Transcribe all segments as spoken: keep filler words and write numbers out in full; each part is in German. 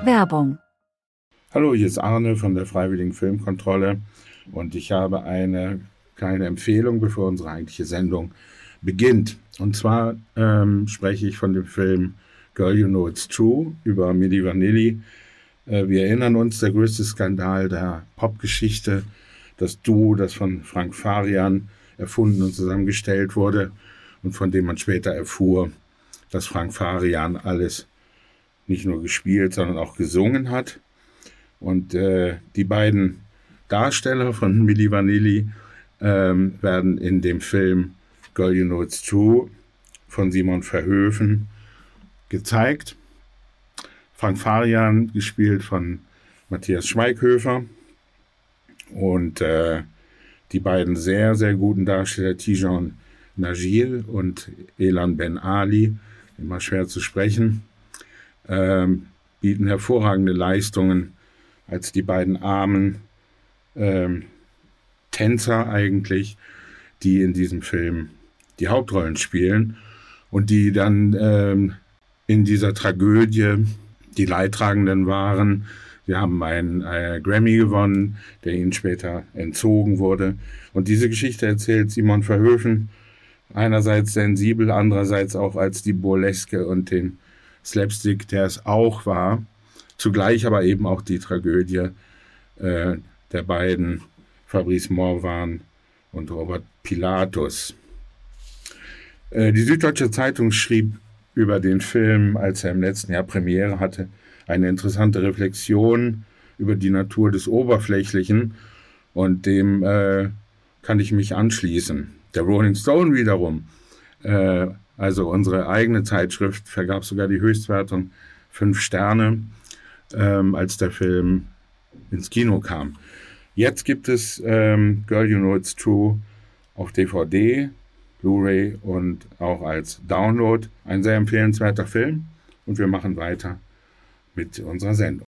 Werbung. Hallo, hier ist Arne von der Freiwilligen Filmkontrolle und ich habe eine kleine Empfehlung, bevor unsere eigentliche Sendung beginnt. Und zwar ähm, spreche ich von dem Film Girl, You Know It's True über Milli Vanilli. Äh, wir erinnern uns, der größte Skandal der Popgeschichte, das Duo, das von Frank Farian erfunden und zusammengestellt wurde und von dem man später erfuhr, dass Frank Farian alles nicht nur gespielt, sondern auch gesungen hat. Und äh, die beiden Darsteller von Milli Vanilli ähm, werden in dem Film Girl, You Know It's True von Simon Verhoeven gezeigt. Frank Farian, gespielt von Matthias Schweighöfer, und äh, die beiden sehr, sehr guten Darsteller Tijan Najil und Elan Ben Ali, immer schwer zu sprechen, ähm, bieten hervorragende Leistungen als die beiden armen ähm, Tänzer eigentlich, die in diesem Film die Hauptrollen spielen und die dann ähm, in dieser Tragödie die Leidtragenden waren. Sie haben einen äh, Grammy gewonnen, der ihnen später entzogen wurde. Und diese Geschichte erzählt Simon Verhoeven einerseits sensibel, andererseits auch als die Burleske und den Slapstick, der es auch war. Zugleich aber eben auch die Tragödie äh, der beiden, Fabrice Morvan und Robert Pilatus. Äh, die Süddeutsche Zeitung schrieb über den Film, als er im letzten Jahr Premiere hatte, eine interessante Reflexion über die Natur des Oberflächlichen, und dem äh, kann ich mich anschließen. Der Rolling Stone wiederum, äh, also unsere eigene Zeitschrift, vergab sogar die Höchstwertung fünf Sterne, ähm, als der Film ins Kino kam. Jetzt gibt es ähm, Girl, You Know It's True auf D V D, Blu-ray und auch als Download. Ein sehr empfehlenswerter Film, und wir machen weiter mit unserer Sendung.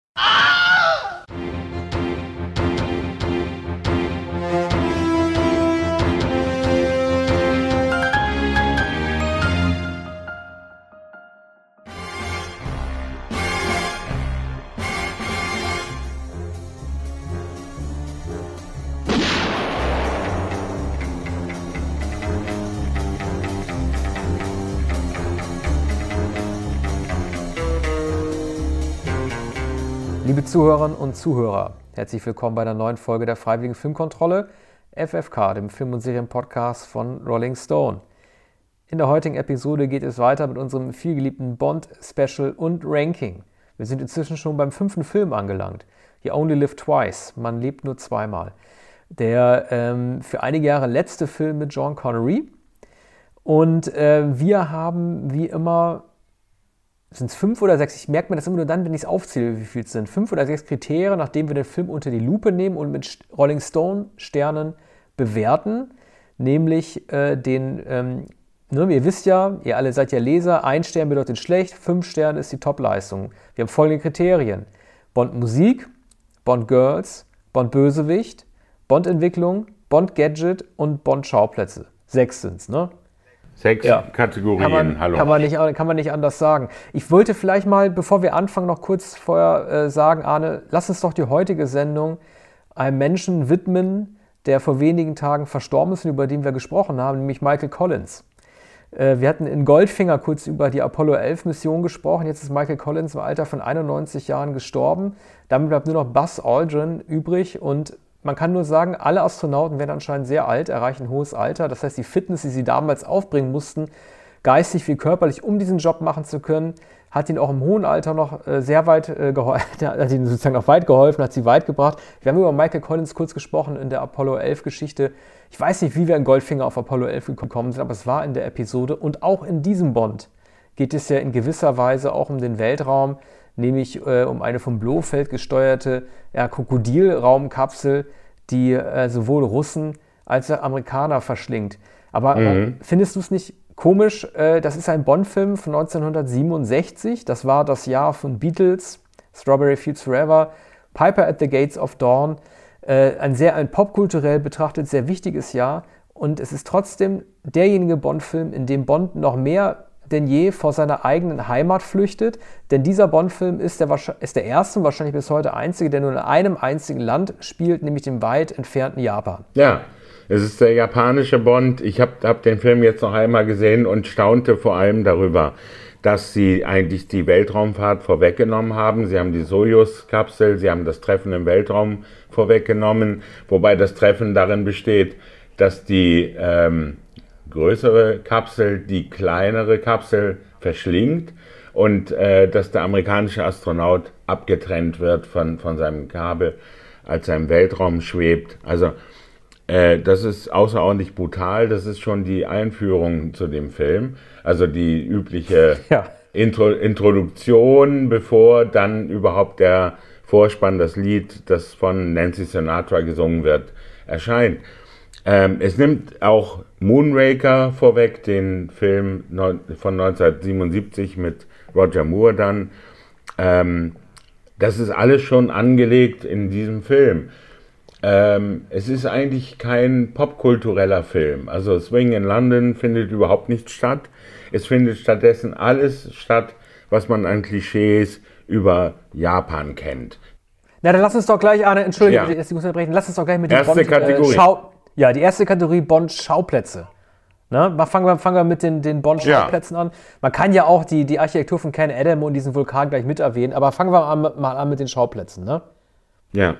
Liebe Zuhörerinnen und Zuhörer, herzlich willkommen bei einer neuen Folge der Freiwilligen Filmkontrolle, F F K, dem Film- und Serienpodcast von Rolling Stone. In der heutigen Episode geht es weiter mit unserem vielgeliebten Bond-Special und Ranking. Wir sind inzwischen schon beim fünften Film angelangt. You Only Live Twice, man lebt nur zweimal. Der ähm, für einige Jahre letzte Film mit Sean Connery. Und äh, wir haben wie immer... Sind es fünf oder sechs? Ich merke mir das immer nur dann, wenn ich es aufzähle, wie viel es sind. Fünf oder sechs Kriterien, nachdem wir den Film unter die Lupe nehmen und mit Rolling Stone Sternen bewerten. Nämlich äh, den, ähm, ne, ihr wisst ja, ihr alle seid ja Leser, ein Stern bedeutet schlecht, fünf Sterne ist die Top-Leistung. Wir haben folgende Kriterien: Bond Musik, Bond Girls, Bond Bösewicht, Bond Entwicklung, Bond Gadget und Bond Schauplätze. Sechs sind es, ne? Sechs ja. Kategorien, kann man, hallo. Kann man, nicht, kann man nicht anders sagen. Ich wollte vielleicht mal, bevor wir anfangen, noch kurz vorher äh, sagen, Arne, lass uns doch die heutige Sendung einem Menschen widmen, der vor wenigen Tagen verstorben ist und über den wir gesprochen haben, nämlich Michael Collins. Äh, wir hatten in Goldfinger kurz über die Apollo elf Mission gesprochen. Jetzt ist Michael Collins im Alter von einundneunzig Jahren gestorben. Damit bleibt nur noch Buzz Aldrin übrig, und man kann nur sagen, alle Astronauten werden anscheinend sehr alt, erreichen ein hohes Alter. Das heißt, die Fitness, die sie damals aufbringen mussten, geistig wie körperlich, um diesen Job machen zu können, hat ihnen auch im hohen Alter noch äh, sehr weit äh, geholfen, hat ihnen sozusagen auch weit geholfen, hat sie weit gebracht. Wir haben über Michael Collins kurz gesprochen in der Apollo elf Geschichte. Ich weiß nicht, wie wir in Goldfinger auf Apollo elf gekommen sind, aber es war in der Episode. Und auch in diesem Bond geht es ja in gewisser Weise auch um den Weltraum, nämlich äh, um eine vom Blofeld gesteuerte ja, Krokodilraumkapsel, die äh, sowohl Russen als auch Amerikaner verschlingt. Aber mhm. äh, findest du es nicht komisch? Äh, das ist ein Bond-Film von neunzehnhundertsiebenundsechzig. Das war das Jahr von Beatles, Strawberry Fields Forever, Piper at the Gates of Dawn. Äh, ein sehr ein popkulturell betrachtet sehr wichtiges Jahr. Und es ist trotzdem derjenige Bond-Film, in dem Bond noch mehr denn je vor seiner eigenen Heimat flüchtet. Denn dieser Bond-Film ist der, ist der erste und wahrscheinlich bis heute einzige, der nur in einem einzigen Land spielt, nämlich dem weit entfernten Japan. Ja, es ist der japanische Bond. Ich habe hab den Film jetzt noch einmal gesehen und staunte vor allem darüber, dass sie eigentlich die Weltraumfahrt vorweggenommen haben. Sie haben die Sojus-Kapsel, sie haben das Treffen im Weltraum vorweggenommen, wobei das Treffen darin besteht, dass die ähm, größere Kapsel die kleinere Kapsel verschlingt und äh, dass der amerikanische Astronaut abgetrennt wird von, von seinem Kabel, als er im Weltraum schwebt. Also äh, das ist außerordentlich brutal. Das ist schon die Einführung zu dem Film. Also die übliche ja. Intro, Introduktion, bevor dann überhaupt der Vorspann, das Lied, das von Nancy Sinatra gesungen wird, erscheint. Ähm, es nimmt auch Moonraker vorweg, den Film von neunzehnhundertsiebenundsiebzig mit Roger Moore dann. Ähm, das ist alles schon angelegt in diesem Film. Ähm, es ist eigentlich kein popkultureller Film. Also Swing in London findet überhaupt nicht statt. Es findet stattdessen alles statt, was man an Klischees über Japan kennt. Na, dann lass uns doch gleich, Arne, entschuldige, ja. ich muss unterbrechen, lass uns doch gleich mit den Bond, Kategorie. Äh, Schau, ja, die erste Kategorie Bond-Schauplätze. Ne? Fangen wir, fangen wir mit den, den Bond-Schauplätzen ja. an. Man kann ja auch die, die Architektur von Ken Adam und diesen Vulkan gleich mit erwähnen, aber fangen wir an, mal an mit den Schauplätzen. Ne? Ja.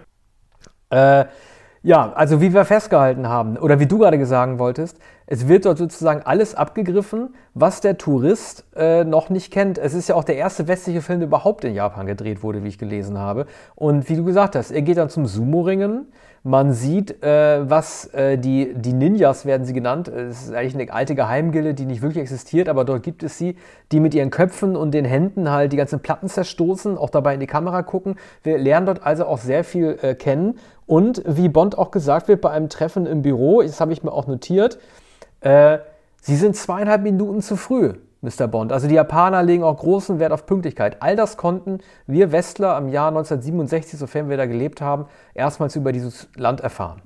Äh, ja, also wie wir festgehalten haben, oder wie du gerade sagen wolltest, es wird dort sozusagen alles abgegriffen, was der Tourist äh, noch nicht kennt. Es ist ja auch der erste westliche Film, der überhaupt in Japan gedreht wurde, wie ich gelesen habe. Und wie du gesagt hast, er geht dann zum Sumo-Ringen. Man sieht, äh, was äh, die, die Ninjas werden sie genannt. Es ist eigentlich eine alte Geheimgilde, die nicht wirklich existiert, aber dort gibt es sie, die mit ihren Köpfen und den Händen halt die ganzen Platten zerstoßen, auch dabei in die Kamera gucken. Wir lernen dort also auch sehr viel äh, kennen. Und wie Bond auch gesagt wird bei einem Treffen im Büro, das habe ich mir auch notiert, äh, sie sind zweieinhalb Minuten zu früh, Mister Bond. Also die Japaner legen auch großen Wert auf Pünktlichkeit. All das konnten wir Westler im Jahr neunzehnhundertsiebenundsechzig, sofern wir da gelebt haben, erstmals über dieses Land erfahren.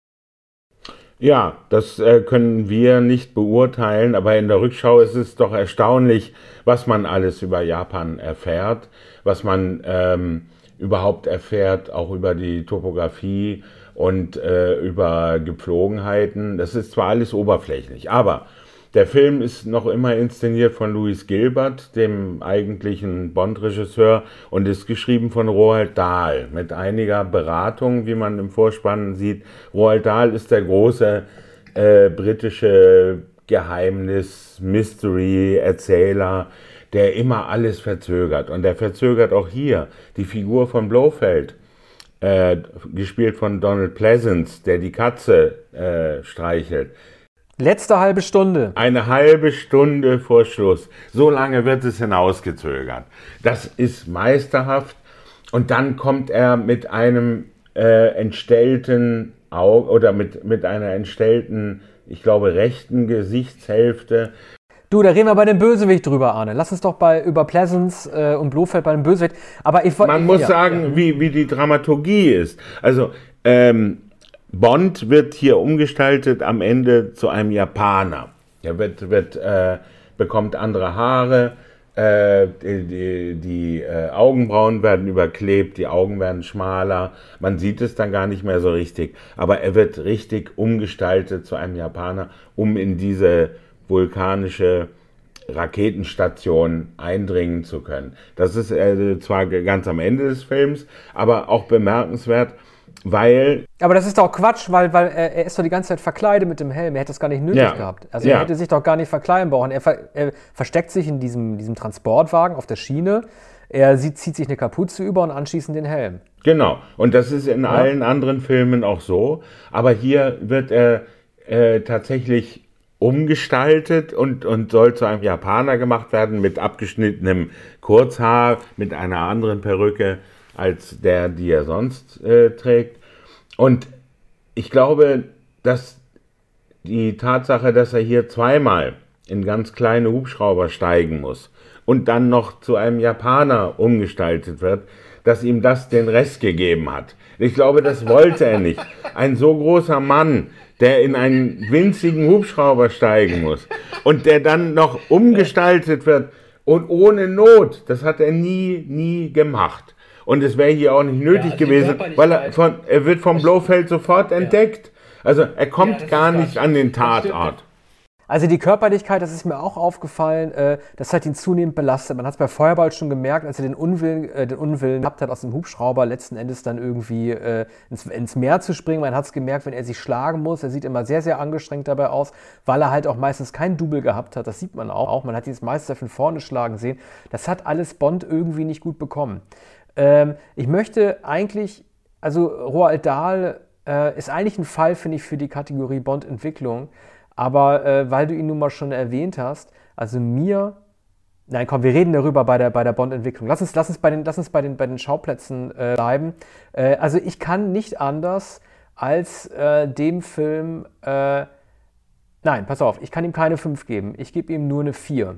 Ja, das äh, können wir nicht beurteilen, aber in der Rückschau ist es doch erstaunlich, was man alles über Japan erfährt, was man ähm, überhaupt erfährt, auch über die Topografie und äh, über Gepflogenheiten. Das ist zwar alles oberflächlich, aber der Film ist noch immer inszeniert von Louis Gilbert, dem eigentlichen Bond-Regisseur, und ist geschrieben von Roald Dahl mit einiger Beratung, wie man im Vorspann sieht. Roald Dahl ist der große äh, britische Geheimnis-Mystery-Erzähler, der immer alles verzögert. Und der verzögert auch hier die Figur von Blofeld, äh, gespielt von Donald Pleasence, der die Katze äh, streichelt. Letzte halbe Stunde. Eine halbe Stunde vor Schluss. So lange wird es hinausgezögert. Das ist meisterhaft. Und dann kommt er mit einem äh, entstellten Auge oder mit, mit einer entstellten, ich glaube, rechten Gesichtshälfte. Du, da reden wir bei dem Bösewicht drüber, Arne. Lass uns doch bei, über Pleasance äh, und Blofeld bei dem Bösewicht. Aber ich Man muss ja, sagen, ja. Wie, wie die Dramaturgie ist. Also, ähm, Bond wird hier umgestaltet am Ende zu einem Japaner. Er wird, wird, äh, bekommt andere Haare, äh, die, die, die äh, Augenbrauen werden überklebt, die Augen werden schmaler, man sieht es dann gar nicht mehr so richtig, aber er wird richtig umgestaltet zu einem Japaner, um in diese vulkanische Raketenstation eindringen zu können. Das ist äh, zwar ganz am Ende des Films, aber auch bemerkenswert, weil... Aber das ist doch Quatsch, weil, weil er, er ist doch die ganze Zeit verkleidet mit dem Helm. Er hätte das gar nicht nötig ja. gehabt. Also ja. er hätte sich doch gar nicht verkleiden brauchen. Er, ver, er versteckt sich in diesem, diesem Transportwagen auf der Schiene. Er sieht, zieht sich eine Kapuze über und anschließend den Helm. Genau. Und das ist in ja. allen anderen Filmen auch so. Aber hier wird er äh, tatsächlich umgestaltet und, und soll zu einem Japaner gemacht werden mit abgeschnittenem Kurzhaar, mit einer anderen Perücke als der, die er sonst äh, trägt. Und ich glaube, dass die Tatsache, dass er hier zweimal in ganz kleine Hubschrauber steigen muss und dann noch zu einem Japaner umgestaltet wird, dass ihm das den Rest gegeben hat. Ich glaube, das wollte er nicht. Ein so großer Mann, der in einen winzigen Hubschrauber steigen muss und der dann noch umgestaltet wird und ohne Not. Das hat er nie, nie gemacht. Und es wäre hier auch nicht nötig ja, also gewesen, weil er, von, er wird vom Blofeld sofort entdeckt. Also er kommt ja, gar nicht an den Tatort. Also die Körperlichkeit, das ist mir auch aufgefallen, äh, das hat ihn zunehmend belastet. Man hat es bei Feuerball schon gemerkt, als er den Unwillen, äh, den Unwillen gehabt hat, aus dem Hubschrauber letzten Endes dann irgendwie äh, ins, ins Meer zu springen. Man hat es gemerkt, wenn er sich schlagen muss. Er sieht immer sehr, sehr angestrengt dabei aus, weil er halt auch meistens kein Double gehabt hat. Das sieht man auch. Man hat ihn meistens von vorne schlagen sehen. Das hat alles Bond irgendwie nicht gut bekommen. Ähm, ich möchte eigentlich, also Roald Dahl äh, ist eigentlich ein Fall, finde ich, für die Kategorie Bond-Entwicklung. Aber äh, weil du ihn nun mal schon erwähnt hast, also mir, nein komm, wir reden darüber bei der, bei der Bond-Entwicklung. Lass uns, lass uns, bei, den, lass uns bei, den, bei den Schauplätzen äh, bleiben. Äh, also ich kann nicht anders als äh, dem Film, äh, nein, pass auf, ich kann ihm keine fünf geben. Ich gebe ihm nur eine vier.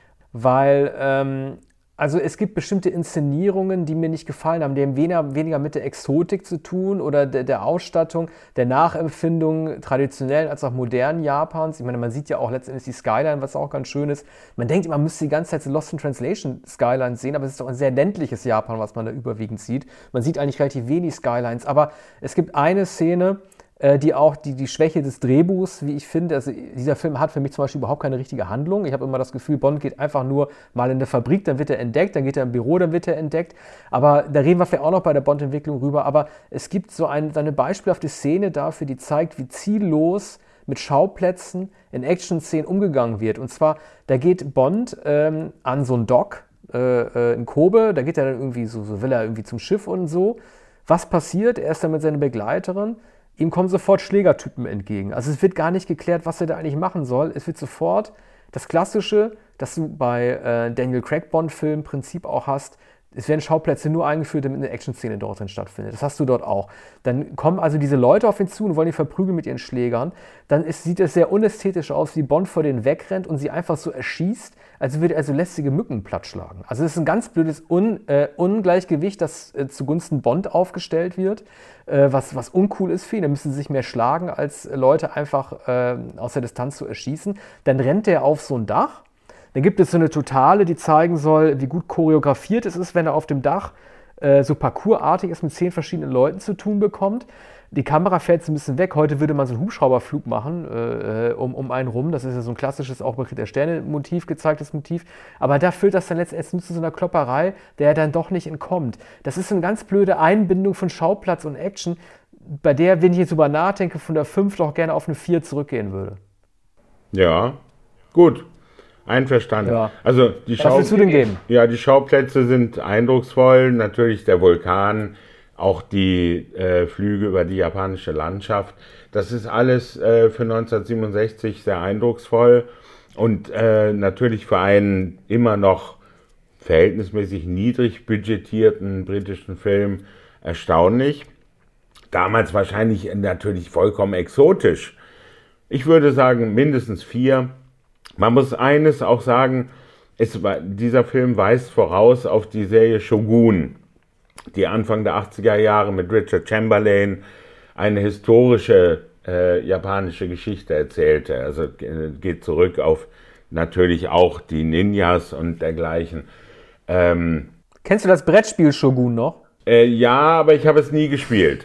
Weil, ähm, also es gibt bestimmte Inszenierungen, die mir nicht gefallen haben. Die haben weniger, weniger mit der Exotik zu tun oder der, der Ausstattung, der Nachempfindung traditionellen als auch modernen Japans. Ich meine, man sieht ja auch letztendlich die Skyline, was auch ganz schön ist. Man denkt, man müsste die ganze Zeit so Lost in Translation Skylines sehen, aber es ist doch ein sehr ländliches Japan, was man da überwiegend sieht. Man sieht eigentlich relativ wenig Skylines, aber es gibt eine Szene, die auch die, die Schwäche des Drehbuchs, wie ich finde, also dieser Film hat für mich zum Beispiel überhaupt keine richtige Handlung. Ich habe immer das Gefühl, Bond geht einfach nur mal in der Fabrik, dann wird er entdeckt, dann geht er im Büro, dann wird er entdeckt. Aber da reden wir vielleicht auch noch bei der Bond-Entwicklung rüber. Aber es gibt so ein, eine beispielhafte Szene dafür, die zeigt, wie ziellos mit Schauplätzen in Action-Szenen umgegangen wird. Und zwar, da geht Bond ähm, an so einen Dock äh, in Kobe, da geht er dann irgendwie so, so will er irgendwie zum Schiff und so. Was passiert? Er ist dann mit seiner Begleiterin. Ihm kommen sofort Schlägertypen entgegen. Also es wird gar nicht geklärt, was er da eigentlich machen soll. Es wird sofort das Klassische, das du bei äh, Daniel Craig Bond-Filmen im Prinzip auch hast. Es werden Schauplätze nur eingeführt, damit eine Action-Szene dort drin stattfindet. Das hast du dort auch. Dann kommen also diese Leute auf ihn zu und wollen ihn verprügeln mit ihren Schlägern. Dann ist, sieht es sehr unästhetisch aus, wie Bond vor denen wegrennt und sie einfach so erschießt, als würde er so lästige Mücken plattschlagen. Also es ist ein ganz blödes Un, äh, Ungleichgewicht, das äh, zugunsten Bond aufgestellt wird, äh, was, was uncool ist für ihn. Da müssen sie sich mehr schlagen, als Leute einfach äh, aus der Distanz zu erschießen. Dann rennt er auf so ein Dach. Dann gibt es so eine Totale, die zeigen soll, wie gut choreografiert es ist, wenn er auf dem Dach äh, so parkourartig ist, mit zehn verschiedenen Leuten zu tun bekommt. Die Kamera fällt so ein bisschen weg. Heute würde man so einen Hubschrauberflug machen, äh, um, um einen rum. Das ist ja so ein klassisches, auch bei der Sterne-Motiv gezeigtes Motiv. Aber da führt das dann letztendlich nur zu so einer Klopperei, der dann doch nicht entkommt. Das ist so eine ganz blöde Einbindung von Schauplatz und Action, bei der, wenn ich jetzt drüber nachdenke, von der fünf doch gerne auf eine vier zurückgehen würde. Ja, gut. Einverstanden. Ja. Also die Was willst du denn geben? Ja, die Schauplätze sind eindrucksvoll. Natürlich der Vulkan, auch die äh, Flüge über die japanische Landschaft. Das ist alles äh, für neunzehnhundertsiebenundsechzig sehr eindrucksvoll und äh, natürlich für einen immer noch verhältnismäßig niedrig budgetierten britischen Film erstaunlich. Damals wahrscheinlich natürlich vollkommen exotisch. Ich würde sagen mindestens vier. Man muss eines auch sagen, es, dieser Film weist voraus auf die Serie Shogun, die Anfang der achtziger Jahre mit Richard Chamberlain eine historische äh, japanische Geschichte erzählte. Also äh, geht zurück auf natürlich auch die Ninjas und dergleichen. Ähm, Kennst du das Brettspiel Shogun noch? Äh, ja, aber ich habe es nie gespielt.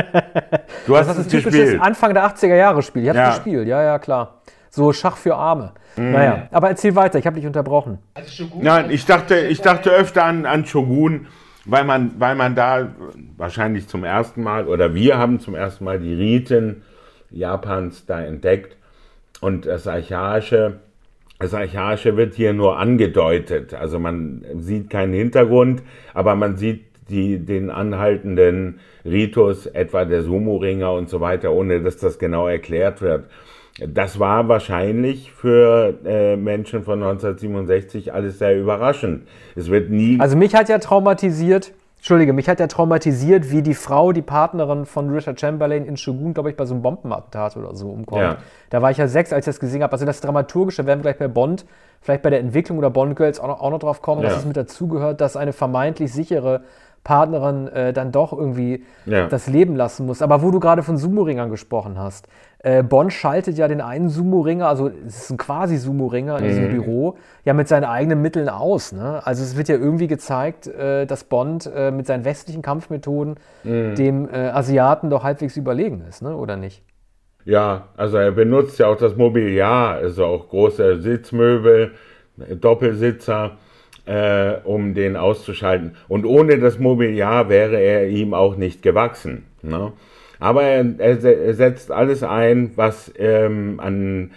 Du hast das ist es ein typisches gespielt. Anfang der achtziger Jahre Spiel. Ich habe es Ja. gespielt, ja, ja, klar. So Schach für Arme. Mhm. Naja, aber erzähl weiter, ich habe dich unterbrochen. Also Shogun, Nein, ich dachte, ich dachte öfter an, an Shogun, weil man, weil man da wahrscheinlich zum ersten Mal, oder wir haben zum ersten Mal die Riten Japans da entdeckt. Und das Archaische, das Archaische wird hier nur angedeutet. Also man sieht keinen Hintergrund, aber man sieht die, den anhaltenden Ritus, etwa der Sumo-Ringer und so weiter, ohne dass das genau erklärt wird. Das war wahrscheinlich für äh, Menschen von neunzehnhundertsiebenundsechzig alles sehr überraschend. Es wird nie... Also mich hat ja traumatisiert, Entschuldige, mich hat ja traumatisiert, wie die Frau, die Partnerin von Richard Chamberlain in Shogun, glaube ich, bei so einem Bombenattentat oder so umkommt. Ja. Da war ich ja sechs, als ich das gesehen habe. Also das Dramaturgische, werden wir gleich bei Bond, vielleicht bei der Entwicklung oder Bond Girls auch noch, auch noch drauf kommen, Ja. dass es mit dazugehört, dass eine vermeintlich sichere Partnerin äh, dann doch irgendwie Ja. das Leben lassen muss. Aber wo du gerade von Sumo-Ringern gesprochen hast, äh, Bond schaltet ja den einen Sumo-Ringer, also es ist ein quasi Sumo-Ringer in diesem Büro, ja mit seinen eigenen Mitteln aus. Ne? Also es wird ja irgendwie gezeigt, äh, dass Bond äh, mit seinen westlichen Kampfmethoden dem äh, Asiaten doch halbwegs überlegen ist, ne? Oder nicht? Ja, also er benutzt ja auch das Mobiliar, also auch große Sitzmöbel, Doppelsitzer, äh, um den auszuschalten. Und ohne das Mobiliar wäre er ihm auch nicht gewachsen. Ne? Aber er, er, se- er setzt alles ein, was ähm, an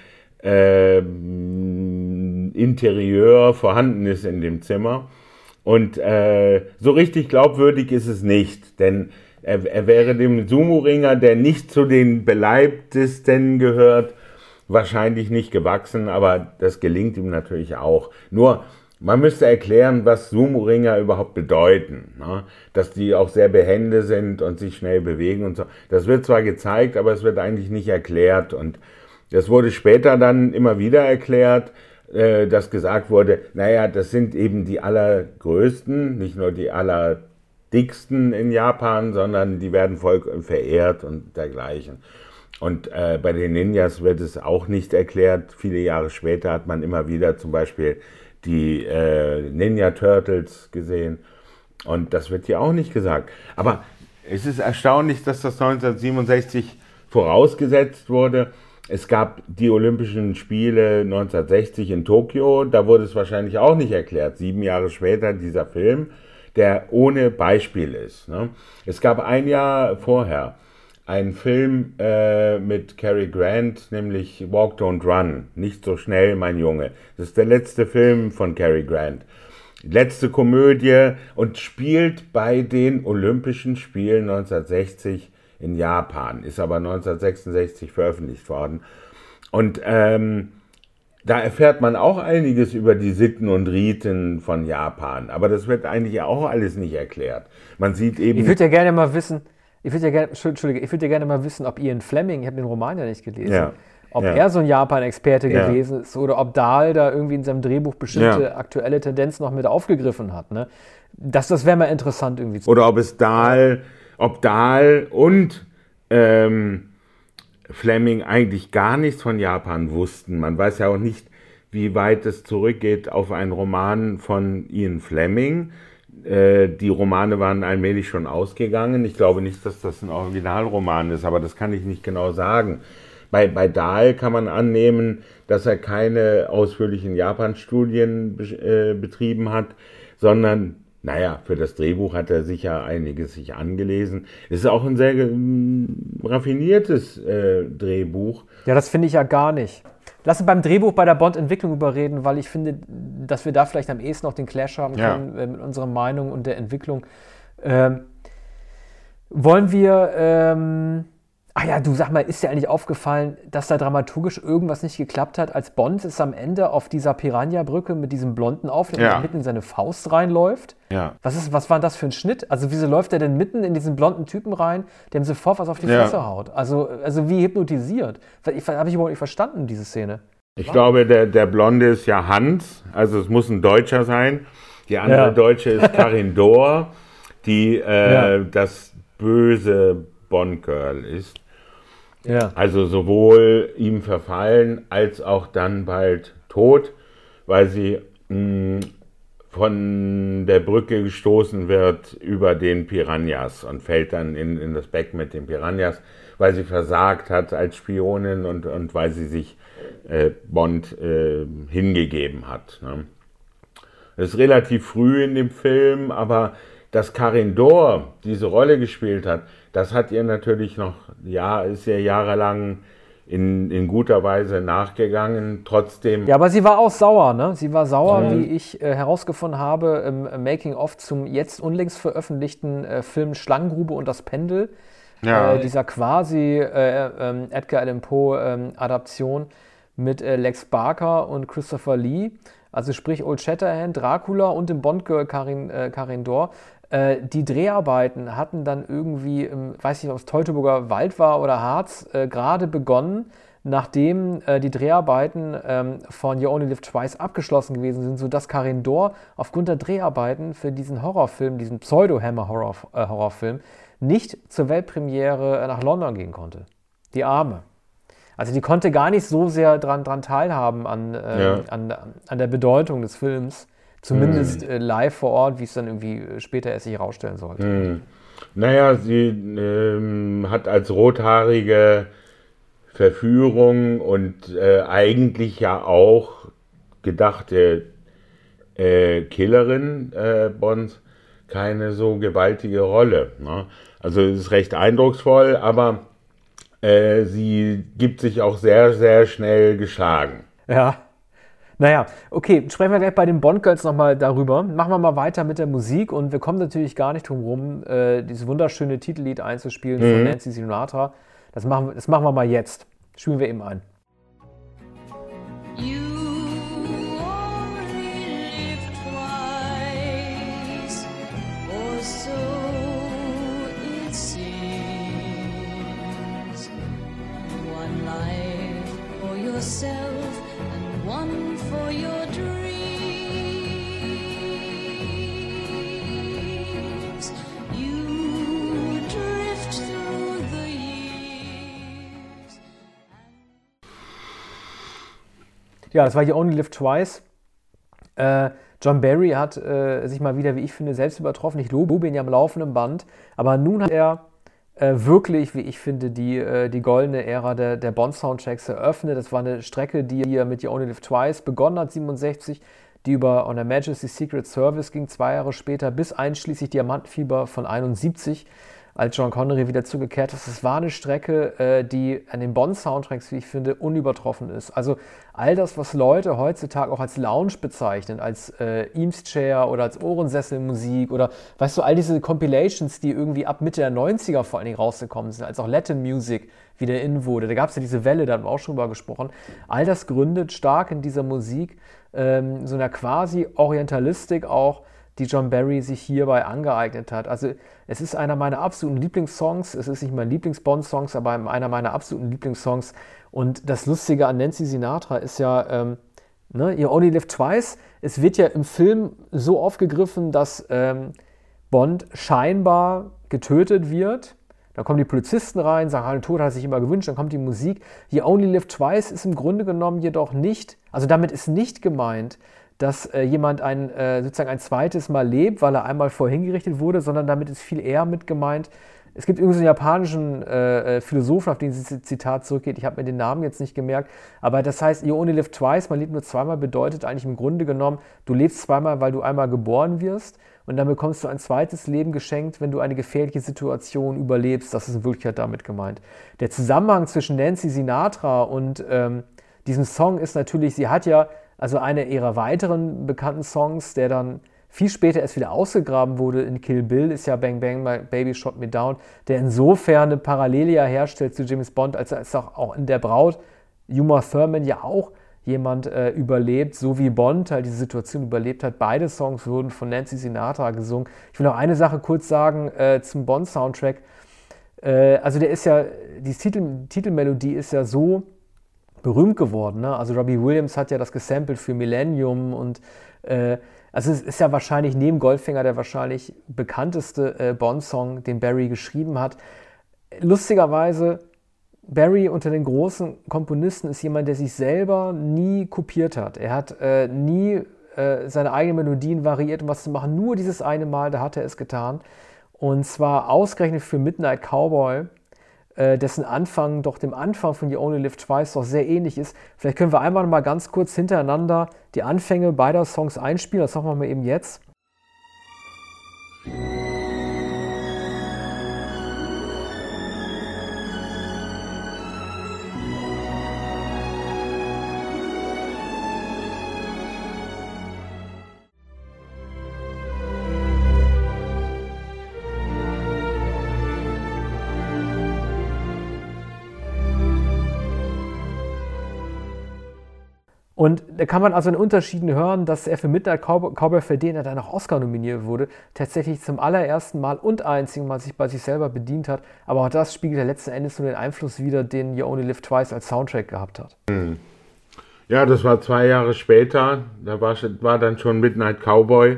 ähm, Interieur vorhanden ist in dem Zimmer. Und äh, so richtig glaubwürdig ist es nicht, denn er, er wäre dem Sumo-Ringer, der nicht zu den beleibtesten gehört, wahrscheinlich nicht gewachsen, aber das gelingt ihm natürlich auch. Nur, man müsste erklären, was Sumo-Ringer überhaupt bedeuten. Ne? Dass die auch sehr behende sind und sich schnell bewegen und so. Das wird zwar gezeigt, aber es wird eigentlich nicht erklärt. Und das wurde später dann immer wieder erklärt, äh, dass gesagt wurde, naja, das sind eben die allergrößten, nicht nur die allerdicksten in Japan, sondern die werden voll verehrt und dergleichen. Und äh, bei den Ninjas wird es auch nicht erklärt. Viele Jahre später hat man immer wieder zum Beispiel die äh, Ninja Turtles gesehen. Und das wird hier auch nicht gesagt. Aber es ist erstaunlich, dass das neunzehnhundertsiebenundsechzig vorausgesetzt wurde. Es gab die Olympischen Spiele neunzehnhundertsechzig in Tokio. Da wurde es wahrscheinlich auch nicht erklärt. Sieben Jahre später dieser Film, der ohne Beispiel ist. Ne? Es gab ein Jahr vorher einen Film äh, mit Cary Grant, nämlich Walk, Don't Run. Nicht so schnell, mein Junge. Das ist der letzte Film von Cary Grant. Letzte Komödie und spielt bei den Olympischen Spielen neunzehnhundertsechzig in Japan. Ist aber neunzehnhundertsechsundsechzig veröffentlicht worden. Und ähm, da erfährt man auch einiges über die Sitten und Riten von Japan. Aber das wird eigentlich auch alles nicht erklärt. Man sieht eben... Ich würde ja gerne mal wissen, ich würde ja gerne, Entschuldige, ich würde ja gerne mal wissen, ob Ian Fleming, ich habe den Roman ja nicht gelesen, Ja. ob Ja. er so ein Japan-Experte Ja. gewesen ist oder ob Dahl da irgendwie in seinem Drehbuch bestimmte Ja. aktuelle Tendenzen noch mit aufgegriffen hat. Ne? Das, das wäre mal interessant irgendwie zu. Oder ob es Dahl, ob Dahl und ähm, Fleming eigentlich gar nichts von Japan wussten. Man weiß ja auch nicht, wie weit es zurückgeht auf einen Roman von Ian Fleming. Äh, die Romane waren allmählich schon ausgegangen. Ich glaube nicht, dass das ein Originalroman ist, aber das kann ich nicht genau sagen. Bei, bei Dahl kann man annehmen, dass er keine ausführlichen Japan-Studien be äh, betrieben hat, sondern, naja, für das Drehbuch hat er sicher einiges sich angelesen. Es ist auch ein sehr äh, raffiniertes äh, Drehbuch. Ja, das finde ich ja gar nicht. Lass uns beim Drehbuch bei der Bond-Entwicklung überreden, weil ich finde, dass wir da vielleicht am ehesten noch den Clash haben Ja. können äh, mit unserer Meinung und der Entwicklung. Ähm, wollen wir, ähm, ach ja, du sag mal, ist dir eigentlich aufgefallen, dass da dramaturgisch irgendwas nicht geklappt hat, als Bond es am Ende auf dieser Piranha-Brücke mit diesem Blonden aufnimmt Ja. und mitten in seine Faust reinläuft? Ja. Was, ist, was war das für ein Schnitt? Also wieso läuft er denn mitten in diesen blonden Typen rein, der ihm sofort was auf die Ja. Fresse haut? Also, also wie hypnotisiert? Ich, habe ich überhaupt nicht verstanden, diese Szene. Ich glaube, der, der Blonde ist ja Hans, also es muss ein Deutscher sein. Die andere Ja. Deutsche ist Karin Dohr, die äh, Ja. das böse Bond-Girl ist. Ja. Also sowohl ihm verfallen als auch dann bald tot, weil sie mh, von der Brücke gestoßen wird über den Piranhas und fällt dann in, in das Beck mit den Piranhas, weil sie versagt hat als Spionin und, und weil sie sich äh, Bond äh, hingegeben hat. Ne? Das ist relativ früh in dem Film, aber dass Karin Dohr diese Rolle gespielt hat, das hat ihr natürlich noch, ja, ist ihr jahrelang in, in guter Weise nachgegangen. Trotzdem, Ja, aber sie war auch sauer, ne? Sie war sauer, Mhm. wie ich äh, herausgefunden habe, im Making-of zum jetzt unlängst veröffentlichten äh, Film Schlangengrube und das Pendel. Ja. Äh, dieser quasi äh, ähm, Edgar Allan Poe ähm, Adaption mit äh, Lex Barker und Christopher Lee. Also sprich Old Shatterhand, Dracula und dem Bond-Girl Karin, äh, Karin Dohr. Äh, die Dreharbeiten hatten dann irgendwie, im, weiß nicht, ob es Teutoburger Wald war oder Harz, äh, gerade begonnen nachdem äh, die Dreharbeiten ähm, von You Only Live Twice abgeschlossen gewesen sind, sodass Karin Dohr aufgrund der Dreharbeiten für diesen Horrorfilm, diesen Pseudo-Hammer-Horrorfilm, nicht zur Weltpremiere nach London gehen konnte. Die Arme. Also die konnte gar nicht so sehr dran, dran teilhaben an, ähm, ja. an, an der Bedeutung des Films, zumindest hm. äh, live vor Ort, wie es dann irgendwie später erst sich herausstellen sollte. Hm. Naja, sie ähm, hat als rothaarige Verführung und äh, eigentlich ja auch gedachte äh, Killerin äh, Bonds keine so gewaltige Rolle. Ne? Also es ist recht eindrucksvoll, aber äh, sie gibt sich auch sehr, sehr schnell geschlagen. Ja. Naja, okay, sprechen wir gleich bei den Bond-Girls nochmal darüber. Machen wir mal weiter mit der Musik und wir kommen natürlich gar nicht drum rum, äh, dieses wunderschöne Titellied einzuspielen mhm. von Nancy Sinatra. Das machen, wir, das machen wir mal jetzt. Spielen wir eben ein. You only live twice, or so it seems. One life for yourself and one for your dreams. You drift through the years. Ja, das war You Only Live Twice. Äh, John Barry hat äh, sich mal wieder, wie ich finde, selbst übertroffen. Ich lobe ihn ja am laufenden Band. Aber nun hat er äh, wirklich, wie ich finde, die, äh, die goldene Ära der, der Bond-Soundtracks eröffnet. Das war eine Strecke, die er mit You Only Live Twice begonnen hat, siebenundsechzig, die über On Her Majesty's Secret Service ging, zwei Jahre später, bis einschließlich Diamantenfieber von einundsiebzig, als John Connery wieder zurückgekehrt ist. Es war eine Strecke, äh, die an den Bond-Soundtracks, wie ich finde, unübertroffen ist. Also all das, was Leute heutzutage auch als Lounge bezeichnen, als äh, Eames Chair oder als Ohrensesselmusik oder, weißt du, all diese Compilations, die irgendwie ab Mitte der neunziger vor allen Dingen rausgekommen sind, als auch Latin Music wieder in wurde. Da gab es ja diese Welle, da haben wir auch schon drüber gesprochen. All das gründet stark in dieser Musik, ähm, so einer quasi Orientalistik auch, die John Barry sich hierbei angeeignet hat. Also es ist einer meiner absoluten Lieblingssongs, es ist nicht mein Lieblings-Bond-Songs, aber einer meiner absoluten Lieblingssongs. Und das Lustige an Nancy Sinatra ist ja, ähm, ne, You Only Live Twice, es wird ja im Film so aufgegriffen, dass ähm, Bond scheinbar getötet wird. Dann kommen die Polizisten rein, sagen, den Tod hat er sich immer gewünscht, dann kommt die Musik. You Only Live Twice ist im Grunde genommen jedoch nicht, also damit ist nicht gemeint, dass äh, jemand ein, äh, sozusagen ein zweites Mal lebt, weil er einmal vorher hingerichtet wurde, sondern damit ist viel eher mit gemeint. Es gibt irgendwie so einen japanischen äh, Philosophen, auf den dieses Zitat zurückgeht. Ich habe mir den Namen jetzt nicht gemerkt. Aber das heißt, You Only Live Twice, man lebt nur zweimal, bedeutet eigentlich im Grunde genommen, du lebst zweimal, weil du einmal geboren wirst und dann bekommst du ein zweites Leben geschenkt, wenn du eine gefährliche Situation überlebst. Das ist in Wirklichkeit damit gemeint. Der Zusammenhang zwischen Nancy Sinatra und ähm, diesem Song ist natürlich, sie hat ja also einer ihrer weiteren bekannten Songs, der dann viel später erst wieder ausgegraben wurde in Kill Bill, ist ja Bang Bang My Baby Shot Me Down, der insofern eine Parallele ja herstellt zu James Bond, als er auch, auch in der Braut Uma Thurman ja auch jemand äh, überlebt, so wie Bond halt diese Situation überlebt hat. Beide Songs wurden von Nancy Sinatra gesungen. Ich will noch eine Sache kurz sagen äh, zum Bond-Soundtrack. Äh, also der ist ja, die Titel, Titelmelodie ist ja so berühmt geworden, ne? Also Robbie Williams hat ja das gesampelt für Millennium und äh, also es ist ja wahrscheinlich neben Goldfinger der wahrscheinlich bekannteste äh, Bond-Song, den Barry geschrieben hat. Lustigerweise, Barry unter den großen Komponisten ist jemand, der sich selber nie kopiert hat. Er hat äh, nie äh, seine eigenen Melodien variiert, um was zu machen. Nur dieses eine Mal, da hat er es getan. Und zwar ausgerechnet für Midnight Cowboy, dessen Anfang doch dem Anfang von You Only Live Twice doch sehr ähnlich ist. Vielleicht können wir einmal noch mal ganz kurz hintereinander die Anfänge beider Songs einspielen. Das machen wir mal eben jetzt. Und da kann man also in Unterschieden hören, dass er für Midnight Cowboy, Cowboy für den er dann auch Oscar nominiert wurde, tatsächlich zum allerersten Mal und einzigen Mal sich bei sich selber bedient hat. Aber auch das spiegelt ja letzten Endes nur den Einfluss wider, den You Only Live Twice als Soundtrack gehabt hat. Ja, das war zwei Jahre später. Da war, war dann schon Midnight Cowboy.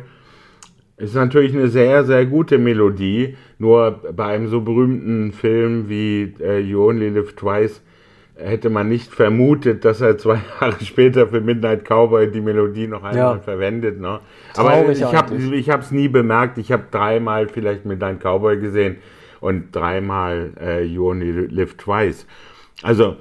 Ist natürlich eine sehr, sehr gute Melodie. Nur bei einem so berühmten Film wie äh, You Only Live Twice hätte man nicht vermutet, dass er zwei Jahre später für Midnight Cowboy die Melodie noch einmal Ja. verwendet. Ne? Aber Traurig ich habe eigentlich. ich es nie bemerkt. Ich habe dreimal vielleicht Midnight Cowboy gesehen und dreimal äh, You Only Live Twice. Also,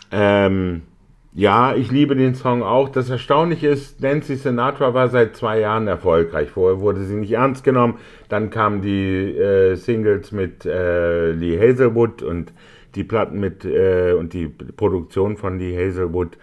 ähm, ja, ich liebe den Song auch. Das Erstaunliche ist, Nancy Sinatra war seit zwei Jahren erfolgreich. Vorher wurde sie nicht ernst genommen. Dann kamen die äh, Singles mit äh, Lee Hazelwood und die Platten mit äh, und die Produktion von Lee Hazelwood.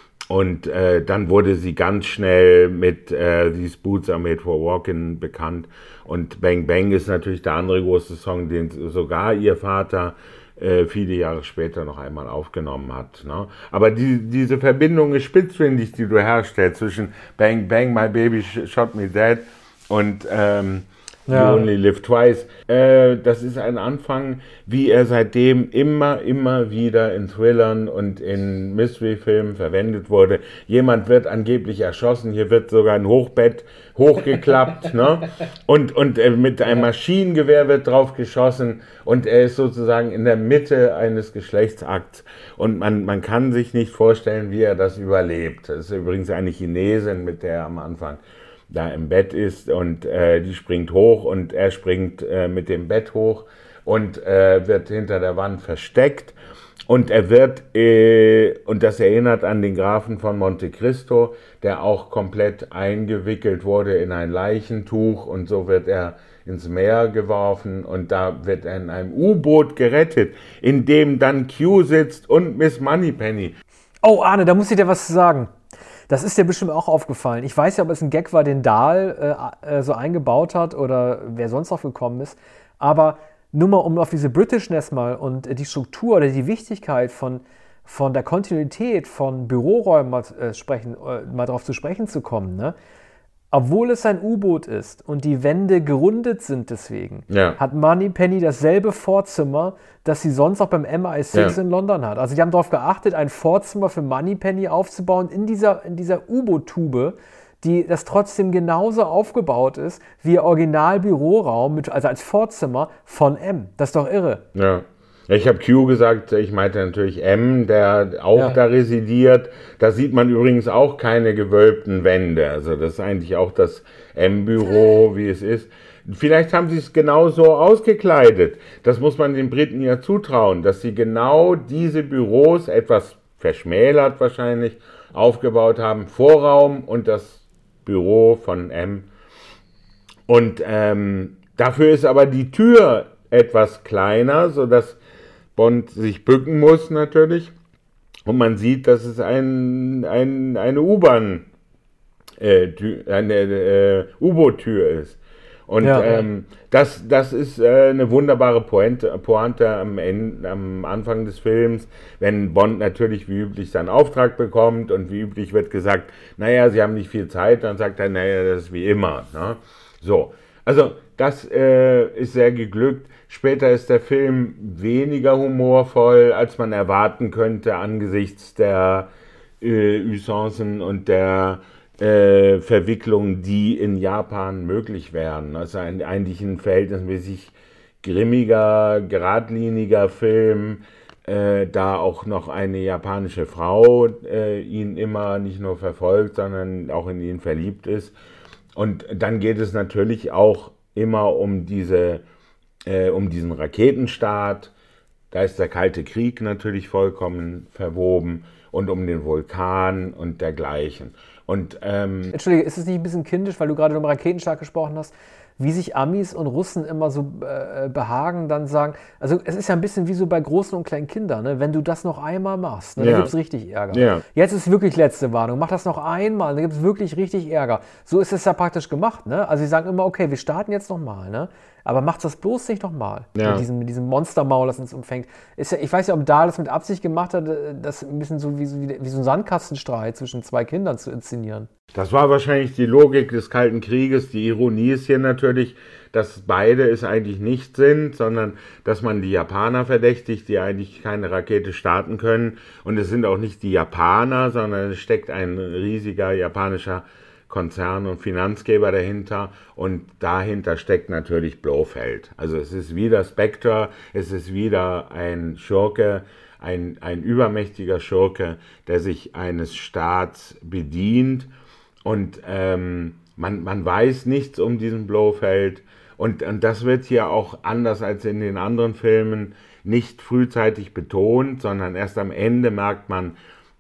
Und äh, dann wurde sie ganz schnell mit äh, These Boots Are Made for Walking bekannt. Und Bang Bang ist natürlich der andere große Song, den sogar ihr Vater äh, viele Jahre später noch einmal aufgenommen hat. Ne? Aber die, diese Verbindung ist spitzfindig, die du herstellst zwischen Bang Bang, My Baby Shot Me Dead und ähm, Ja. You Only Live Twice. Äh, das ist ein Anfang, wie er seitdem immer, immer wieder in Thrillern und in Mystery-Filmen verwendet wurde. Jemand wird angeblich erschossen, hier wird sogar ein Hochbett hochgeklappt, ne? Und, und äh, mit einem Maschinengewehr wird drauf geschossen und er ist sozusagen in der Mitte eines Geschlechtsakts und man, man kann sich nicht vorstellen, wie er das überlebt. Das ist übrigens eine Chinesin, mit der er am Anfang da im Bett ist und äh, die springt hoch und er springt äh, mit dem Bett hoch und äh, wird hinter der Wand versteckt und er wird, äh, und das erinnert an den Grafen von Monte Cristo, der auch komplett eingewickelt wurde in ein Leichentuch und so wird er ins Meer geworfen und da wird er in einem U-Boot gerettet, in dem dann Q sitzt und Miss Moneypenny. Oh, Arne, da muss ich dir was zu sagen. Das ist dir bestimmt auch aufgefallen. Ich weiß ja, ob es ein Gag war, den Dahl äh, äh, so eingebaut hat oder wer sonst drauf gekommen ist. Aber nur mal, um auf diese Britishness mal und äh, die Struktur oder die Wichtigkeit von, von der Kontinuität von Büroräumen mal, äh, sprechen, äh, mal drauf zu sprechen zu kommen. Ne? Obwohl es ein U-Boot ist und die Wände gerundet sind deswegen, Ja. hat Moneypenny dasselbe Vorzimmer, das sie sonst auch beim M I sechs Ja. in London hat. Also die haben darauf geachtet, ein Vorzimmer für Moneypenny aufzubauen in dieser, in dieser U-Boot-Tube, die das trotzdem genauso aufgebaut ist wie ihr Original-Büroraum, mit, also als Vorzimmer von M. Das ist doch irre. Ja. Ich habe Q gesagt, ich meinte natürlich M, der auch Ja. da residiert. Da sieht man übrigens auch keine gewölbten Wände. Also das ist eigentlich auch das M-Büro, wie es ist. Vielleicht haben sie es genau so ausgekleidet. Das muss man den Briten ja zutrauen, dass sie genau diese Büros, etwas verschmälert wahrscheinlich, aufgebaut haben. Vorraum und das Büro von M. Und ähm, dafür ist aber die Tür etwas kleiner, sodass Bond sich bücken muss natürlich. Und man sieht, dass es ein, ein, eine U-Bahn, äh, Tür- eine äh, U-Boot-Tür ist. Und Ja. ähm, das, das ist äh, eine wunderbare Pointe, Pointe am, Ende, am Anfang des Films, wenn Bond natürlich wie üblich seinen Auftrag bekommt und wie üblich wird gesagt, naja, sie haben nicht viel Zeit, dann sagt er, naja, das ist wie immer. Ne? So, also das äh, ist sehr geglückt. Später ist der Film weniger humorvoll, als man erwarten könnte angesichts der äh, Usancen und der äh, Verwicklungen, die in Japan möglich wären. Also ein, eigentlich ein verhältnismäßig grimmiger, geradliniger Film, äh, da auch noch eine japanische Frau äh, ihn immer nicht nur verfolgt, sondern auch in ihn verliebt ist. Und dann geht es natürlich auch immer um diese Äh, um diesen Raketenstart, da ist der Kalte Krieg natürlich vollkommen verwoben und um den Vulkan und dergleichen. Und ähm, Entschuldige, ist es nicht ein bisschen kindisch, weil du gerade um Raketenstart gesprochen hast, wie sich Amis und Russen immer so äh, behagen, dann sagen, also es ist ja ein bisschen wie so bei großen und kleinen Kindern, ne? Wenn du das noch einmal machst, ne, Ja. dann gibt es richtig Ärger. Ja. Jetzt ist wirklich letzte Warnung, mach das noch einmal, dann gibt es wirklich richtig Ärger. So ist es ja praktisch gemacht. Ne? Also sie sagen immer, okay, wir starten jetzt nochmal. Ne? Aber macht das bloß nicht nochmal. Ja. Mit diesem, mit diesem Monstermaul, das uns umfängt. Ist ja, ich weiß ja, ob Dahl das mit Absicht gemacht hat, das ein bisschen so wie, so wie, wie so ein Sandkastenstreit zwischen zwei Kindern zu inszenieren. Das war wahrscheinlich die Logik des Kalten Krieges. Die Ironie ist hier natürlich, dass beide es eigentlich nicht sind, sondern dass man die Japaner verdächtigt, die eigentlich keine Rakete starten können. Und es sind auch nicht die Japaner, sondern es steckt ein riesiger japanischer Konzern und Finanzgeber dahinter. Und dahinter steckt natürlich Blofeld. Also es ist wieder Spectre, es ist wieder ein Schurke, ein, ein übermächtiger Schurke, der sich eines Staats bedient. Und ähm, man, man weiß nichts um diesen Blofeld. Und, und das wird hier auch anders als in den anderen Filmen nicht frühzeitig betont, sondern erst am Ende merkt man,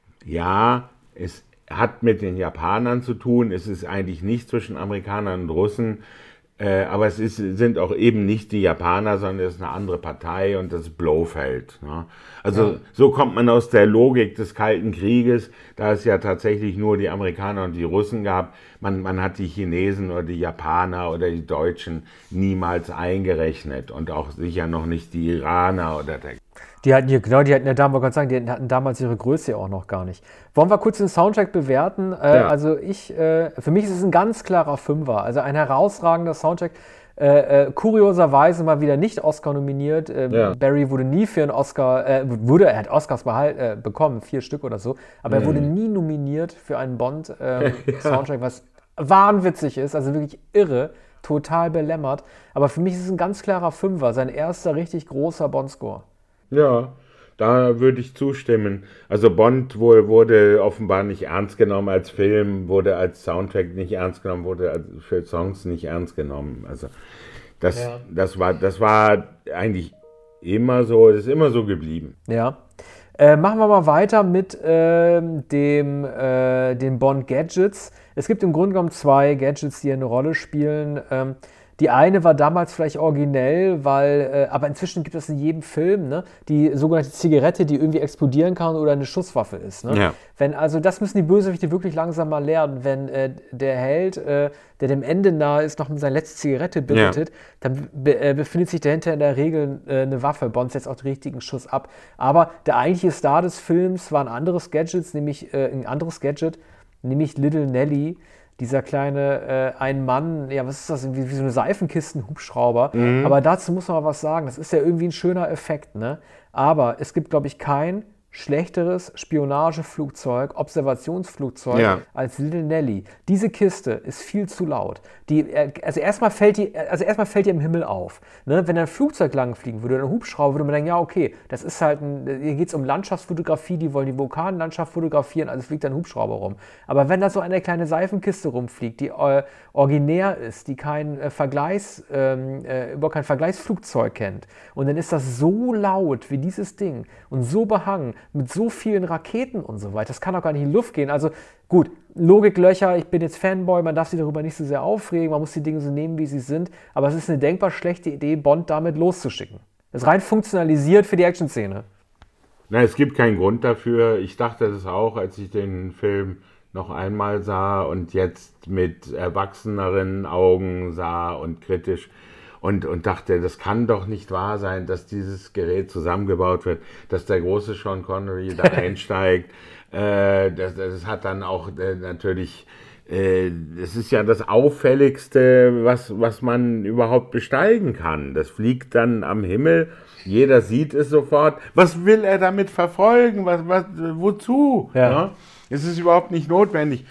ja, es hat mit den Japanern zu tun, es ist eigentlich nicht zwischen Amerikanern und Russen, äh, aber es ist, sind auch eben nicht die Japaner, sondern es ist eine andere Partei und das ist Blofeld. Ne? Also ja. So kommt man aus der Logik des Kalten Krieges, da es ja tatsächlich nur die Amerikaner und die Russen gab. Man, man hat die Chinesen oder die Japaner oder die Deutschen niemals eingerechnet und auch sicher noch nicht die Iraner oder der. Die hatten hier, genau, die hatten ja damals, kann sagen, die hatten damals ihre Größe ja auch noch gar nicht. Wollen wir kurz den Soundtrack bewerten? Äh, Ja. Also ich, äh, für mich ist es ein ganz klarer Fünfer. Also ein herausragender Soundtrack. Äh, äh, kurioserweise mal wieder nicht Oscar nominiert. Äh, Ja. Barry wurde nie für einen Oscar, äh, wurde, er hat Oscars behal, äh, bekommen, vier Stück oder so, aber er wurde nie nominiert für einen Bond-Soundtrack, was wahnwitzig ist, also wirklich irre, total belämmert. Aber für mich ist es ein ganz klarer Fünfer, sein erster richtig großer Bond-Score. Ja, da würde ich zustimmen. Also Bond wohl wurde offenbar nicht ernst genommen als Film, wurde als Soundtrack nicht ernst genommen, wurde als, für Songs nicht ernst genommen. Also das, Ja. das war, das war eigentlich immer so, das ist immer so geblieben. Ja. Äh, machen wir mal weiter mit ähm, dem, äh, den Bond-Gadgets. Es gibt im Grunde genommen zwei Gadgets, die hier eine Rolle spielen. Ähm, die eine war damals vielleicht originell, weil, äh, aber inzwischen gibt es in jedem Film, ne, die sogenannte Zigarette, die irgendwie explodieren kann oder eine Schusswaffe ist. Ne? Ja. Wenn, also das müssen die Bösewichte wirklich langsam mal lernen. Wenn äh, der Held, äh, der dem Ende nahe ist, noch mit seiner letzten Zigarette bittet, dann be äh, befindet sich dahinter in der Regel äh, eine Waffe. Bond setzt auch den richtigen Schuss ab. Aber der eigentliche Star des Films war ein anderes Gadget, nämlich äh, ein anderes Gadget, nämlich Little Nelly. Dieser kleine, äh, ein Mann, ja, was ist das, wie, wie so eine Seifenkisten-Hubschrauber. Mhm. Aber dazu muss man mal was sagen. Das ist ja irgendwie ein schöner Effekt, ne? Aber es gibt, glaube ich, kein schlechteres Spionageflugzeug, Observationsflugzeug Ja. als Little Nelly. Diese Kiste ist viel zu laut. Die, also erstmal fällt die, also erstmal fällt die im Himmel auf. Ne? Wenn ein Flugzeug langfliegen würde oder ein Hubschrauber, würde man denken, ja okay, das ist halt ein, hier geht es um Landschaftsfotografie, die wollen die Vulkanlandschaft fotografieren, also fliegt ein Hubschrauber rum. Aber wenn da so eine kleine Seifenkiste rumfliegt, die äh, originär ist, die kein äh, Vergleichs, ähm, äh, überhaupt kein Vergleichsflugzeug kennt, und dann ist das so laut wie dieses Ding und so behangen mit so vielen Raketen und so weiter, das kann doch gar nicht in die Luft gehen. Also gut, Logiklöcher, ich bin jetzt Fanboy, man darf sich darüber nicht so sehr aufregen, man muss die Dinge so nehmen, wie sie sind, aber es ist eine denkbar schlechte Idee, Bond damit loszuschicken. Das ist rein funktionalisiert für die Action-Szene. Na, es gibt keinen Grund dafür. Ich dachte das auch, als ich den Film noch einmal sah und jetzt mit erwachseneren Augen sah und kritisch und, und dachte, das kann doch nicht wahr sein, dass dieses Gerät zusammengebaut wird, dass der große Sean Connery da einsteigt. Äh, das, das hat dann auch äh, natürlich, äh, das ist ja das Auffälligste, was, was man überhaupt besteigen kann. Das fliegt dann am Himmel, jeder sieht es sofort. Was will er damit verfolgen? Was, was, wozu? Ja. Ja? Es ist überhaupt nicht notwendig.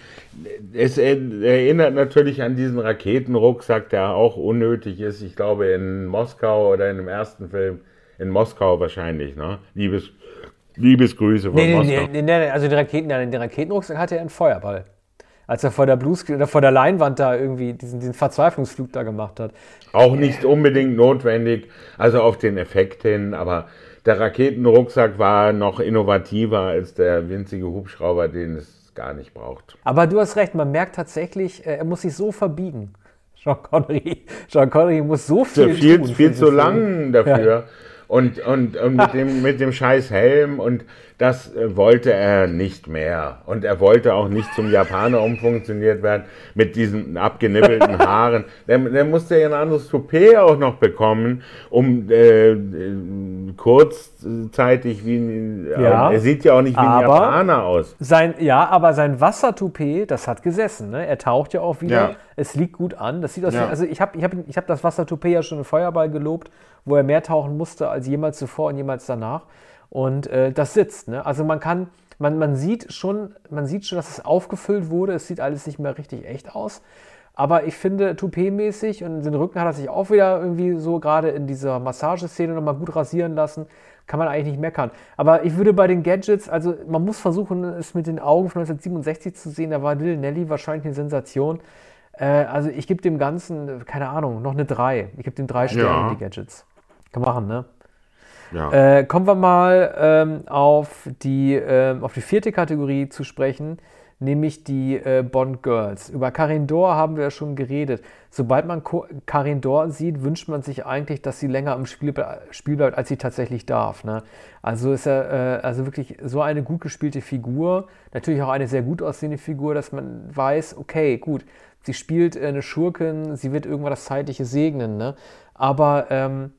Es erinnert natürlich an diesen Raketenrucksack, der auch unnötig ist. Ich glaube in Moskau oder in dem ersten Film, in Moskau wahrscheinlich, ne? Liebes, Liebesgrüße von Nee, nee, Moskau. nee, nee, nee, also den, Raketen, den Raketenrucksack hatte er einen Feuerball. Als er vor der Bluescreen oder vor der Leinwand da irgendwie diesen, diesen Verzweiflungsflug da gemacht hat. Auch nicht unbedingt notwendig, also auf den Effekt hin, aber der Raketenrucksack war noch innovativer als der winzige Hubschrauber, den es gar nicht braucht. Aber du hast recht, man merkt tatsächlich, äh, er muss sich so verbiegen. Sean Connery, Sean Connery muss so viel viel, tun. viel für zu diesen lang Film. dafür. Und, und, und mit, dem, mit dem scheiß Helm und Das äh, wollte er nicht mehr. Und er wollte auch nicht zum Japaner umfunktioniert werden mit diesen abgenibbelten Haaren. Der, der musste ja ein anderes Toupet auch noch bekommen, um äh, äh, kurzzeitig wie ein, Ja, äh, er sieht ja auch nicht wie ein aber- Japaner aus. Sein, ja, aber sein Wassertoupet, das hat gesessen. Ne? Er taucht ja auch wieder. Ja. Es liegt gut an. Das sieht aus Ja. wie, also ich habe ich hab, ich hab das Wassertoupet ja schon im Feuerball gelobt, wo er mehr tauchen musste als jemals zuvor und jemals danach. Und äh, das sitzt. Ne? Also man kann, man, man sieht schon, man sieht schon, dass es aufgefüllt wurde. Es sieht alles nicht mehr richtig echt aus. Aber ich finde, Toupet-mäßig und den Rücken hat er sich auch wieder irgendwie so gerade in dieser Massageszene nochmal gut rasieren lassen. Kann man eigentlich nicht meckern. Aber ich würde bei den Gadgets, also man muss versuchen, es mit den Augen von neunzehnhundertsiebenundsechzig zu sehen. Da war Little Nelly wahrscheinlich eine Sensation. Äh, also ich gebe dem Ganzen, keine Ahnung, noch eine drei. Ich gebe dem drei Sterne, Ja. die Gadgets. Kann man machen, ne? Ja. Äh, kommen wir mal ähm, auf, die, ähm, auf die vierte Kategorie zu sprechen, nämlich die äh, Bond Girls. Über Karin Dor haben wir ja schon geredet. Sobald man Ko- Karin Dor sieht, wünscht man sich eigentlich, dass sie länger im Spiel, ble- Spiel bleibt, als sie tatsächlich darf. Ne? Also ist er äh, also wirklich so eine gut gespielte Figur, natürlich auch eine sehr gut aussehende Figur, dass man weiß, okay, gut, sie spielt äh, eine Schurkin, sie wird irgendwann das Zeitliche segnen. Ne? Aber ähm,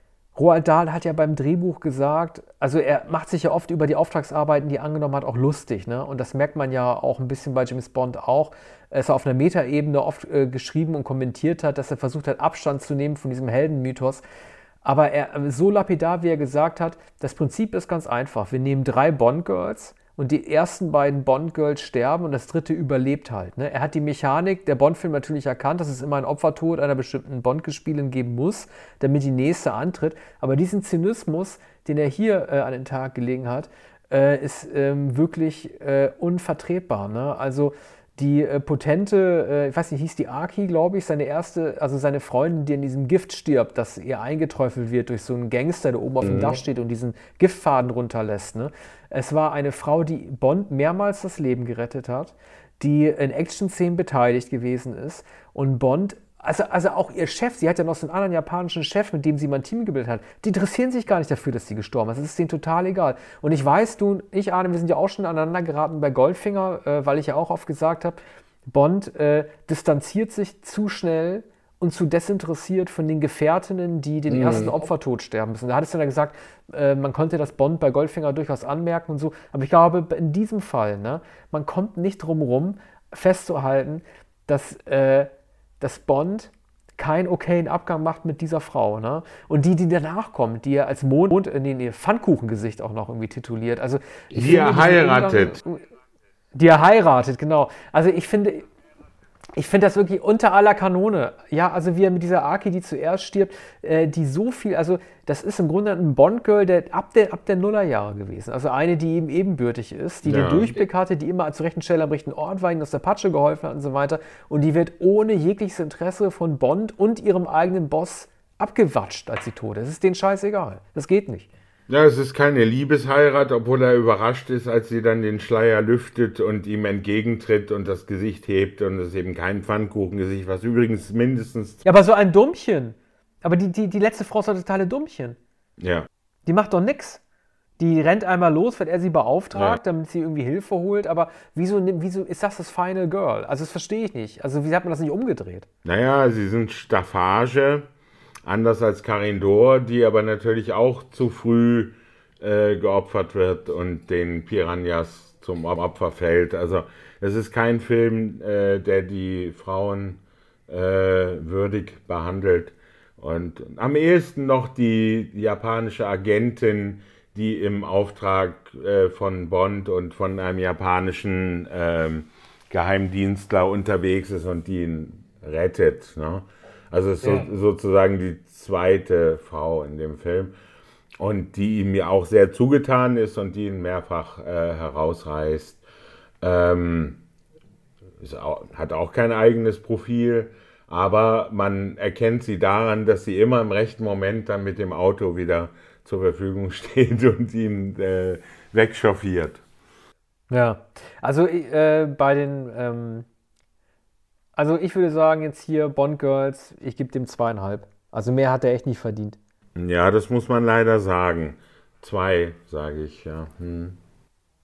Roald Dahl hat ja beim Drehbuch gesagt, also er macht sich ja oft über die Auftragsarbeiten, die er angenommen hat, auch lustig. Ne? Und das merkt man ja auch ein bisschen bei James Bond auch, dass er auf einer Metaebene oft äh, geschrieben und kommentiert hat, dass er versucht hat, Abstand zu nehmen von diesem Heldenmythos. Aber er, so lapidar, wie er gesagt hat, das Prinzip ist ganz einfach. Wir nehmen drei Bond-Girls und die ersten beiden Bond-Girls sterben und das dritte überlebt halt. Ne? Er hat die Mechanik der Bond-Film natürlich erkannt, dass es immer einen Opfertod einer bestimmten Bond-Gespielin geben muss, damit die nächste antritt. Aber diesen Zynismus, den er hier äh, an den Tag gelegen hat, äh, ist ähm, wirklich äh, unvertretbar. Ne? Also die äh, potente, äh, ich weiß nicht, hieß die Aki, glaube ich, seine erste, also seine Freundin, die in diesem Gift stirbt, das ihr eingeträufelt wird durch so einen Gangster, der oben auf dem Dach steht und diesen Giftfaden runterlässt. Ne? Es war eine Frau, die Bond mehrmals das Leben gerettet hat, die in Action-Szenen beteiligt gewesen ist und Bond, also, also auch ihr Chef, sie hat ja noch so einen anderen japanischen Chef, mit dem sie mal ein Team gebildet hat, die interessieren sich gar nicht dafür, dass sie gestorben ist. Es ist denen total egal. Und ich weiß, du, ich, Arne, wir sind ja auch schon aneinander geraten bei Goldfinger, äh, weil ich ja auch oft gesagt habe, Bond äh, distanziert sich zu schnell und zu desinteressiert von den Gefährtinnen, die den ersten Opfertod sterben müssen. Da hattest du ja gesagt, äh, man konnte das Bond bei Goldfinger durchaus anmerken und so. Aber ich glaube, in diesem Fall, ne, man kommt nicht drum rum, festzuhalten, dass, äh, dass Bond keinen okayen Abgang macht mit dieser Frau. Ne? Und die, die danach kommt, die er als Mond, Mond nee, nee, Pfannkuchengesicht auch noch irgendwie tituliert. Also, ich Die er finde diesen heiratet. Umgang- Die er heiratet, genau. Also ich finde, ich finde das wirklich unter aller Kanone. Ja, also wie er mit dieser Aki, die zuerst stirbt, äh, die so viel, also das ist im Grunde ein Bond-Girl der, ab, der, ab der Nullerjahre gewesen. Also eine, die ihm ebenbürtig ist, die Ja. den Durchblick hatte, die immer zur rechten Stelle am rechten Ort war, ihnen aus der Patsche geholfen hat und so weiter. Und die wird ohne jegliches Interesse von Bond und ihrem eigenen Boss abgewatscht, als sie tot ist. Das ist denen scheißegal. Das geht nicht. Ja, es ist keine Liebesheirat, obwohl er überrascht ist, als sie dann den Schleier lüftet und ihm entgegentritt und das Gesicht hebt und es ist eben kein Pfannkuchengesicht, was übrigens mindestens, Ja, aber so ein Dummchen. Aber die, die, die letzte Frau ist doch totale Dummchen. ja, Die macht doch nix. Die rennt einmal los, wenn er sie beauftragt, Ja. damit sie irgendwie Hilfe holt. Aber wieso, nimm- wieso ist das das Final Girl? Also das verstehe ich nicht. Also wie hat man das nicht umgedreht? naja, sie sind Staffage, anders als Karin Dor, die aber natürlich auch zu früh äh, geopfert wird und den Piranhas zum Opfer fällt. Also es ist kein Film, äh, der die Frauen äh, würdig behandelt. Und am ehesten noch die japanische Agentin, die im Auftrag äh, von Bond und von einem japanischen ähm, Geheimdienstler unterwegs ist und die ihn rettet. Ne? Also es ist Ja. so, sozusagen die zweite Frau in dem Film. Und die ihm ja auch sehr zugetan ist und die ihn mehrfach äh, herausreißt. Ähm, ist auch, hat auch kein eigenes Profil, aber man erkennt sie daran, dass sie immer im rechten Moment dann mit dem Auto wieder zur Verfügung steht und ihn äh, wegchauffiert. Ja, also äh, bei den, ähm, also ich würde sagen jetzt hier Bond Girls, ich gebe dem zweieinhalb. Also mehr hat er echt nicht verdient. Ja, das muss man leider sagen. Zwei, sage ich, ja. Hm.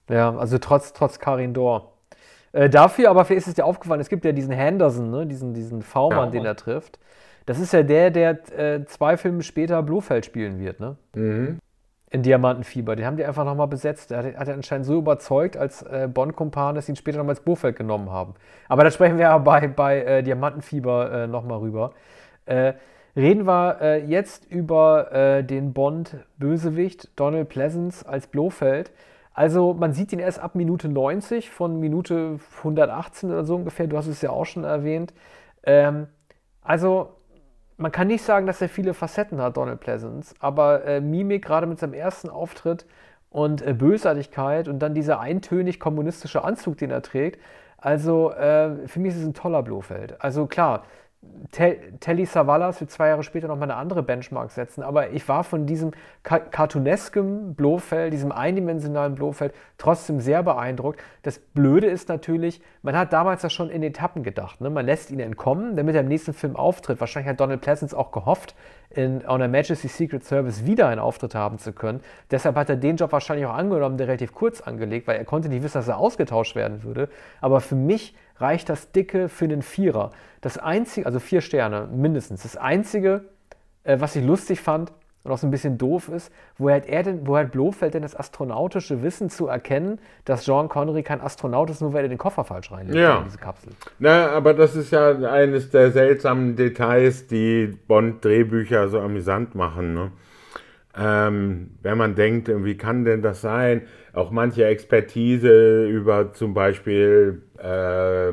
Ja, also trotz, trotz Karin Dor. Äh, dafür, aber vielleicht ist es dir aufgefallen, es gibt ja diesen Henderson, ne? diesen, diesen V-Mann, Ja. den er trifft. Das ist ja der, der äh, zwei Filme später Blofeld spielen wird, ne? Mhm. In Diamantenfieber. Den haben die einfach nochmal besetzt. Der hat, hat er anscheinend so überzeugt als äh, Bond-Kumpan, dass sie ihn später nochmal als Blofeld genommen haben. Aber da sprechen wir ja bei, bei äh, Diamantenfieber äh, nochmal rüber. Äh, reden wir äh, jetzt über äh, den Bond-Bösewicht Donald Pleasence als Blofeld. Also man sieht ihn erst ab Minute neunzig von Minute hundertachtzehn oder so ungefähr. Du hast es ja auch schon erwähnt. Ähm, also man kann nicht sagen, dass er viele Facetten hat, Donald Pleasence, aber äh, Mimik, gerade mit seinem ersten Auftritt und äh, Bösartigkeit und dann dieser eintönig kommunistische Anzug, den er trägt. Also äh, für mich ist es ein toller Blofeld. Also klar, Te- Telly Savalas wird zwei Jahre später nochmal eine andere Benchmark setzen, aber ich war von diesem ka- cartoonesken Blofeld, diesem eindimensionalen Blofeld trotzdem sehr beeindruckt. Das Blöde ist natürlich, man hat damals ja schon in Etappen gedacht. Ne? Man lässt ihn entkommen, damit er im nächsten Film auftritt. Wahrscheinlich hat Donald Pleasence auch gehofft, in On Her Majesty's Secret Service wieder einen Auftritt haben zu können. Deshalb hat er den Job wahrscheinlich auch angenommen, der relativ kurz angelegt, weil er konnte nicht wissen, dass er ausgetauscht werden würde. Aber für mich reicht das dicke für einen Vierer. Das einzige, also vier Sterne mindestens. Das einzige, äh, was ich lustig fand und auch so ein bisschen doof ist, woher hat er denn, woher hat Blofeld denn das astronautische Wissen zu erkennen, dass Sean Connery kein Astronaut ist, nur weil er den Koffer falsch reinlegt Ja. in diese Kapsel. Na, aber das ist ja eines der seltsamen Details, die Bond-Drehbücher so amüsant machen. Ne? Ähm, wenn man denkt, wie kann denn das sein? Auch manche Expertise über zum Beispiel äh,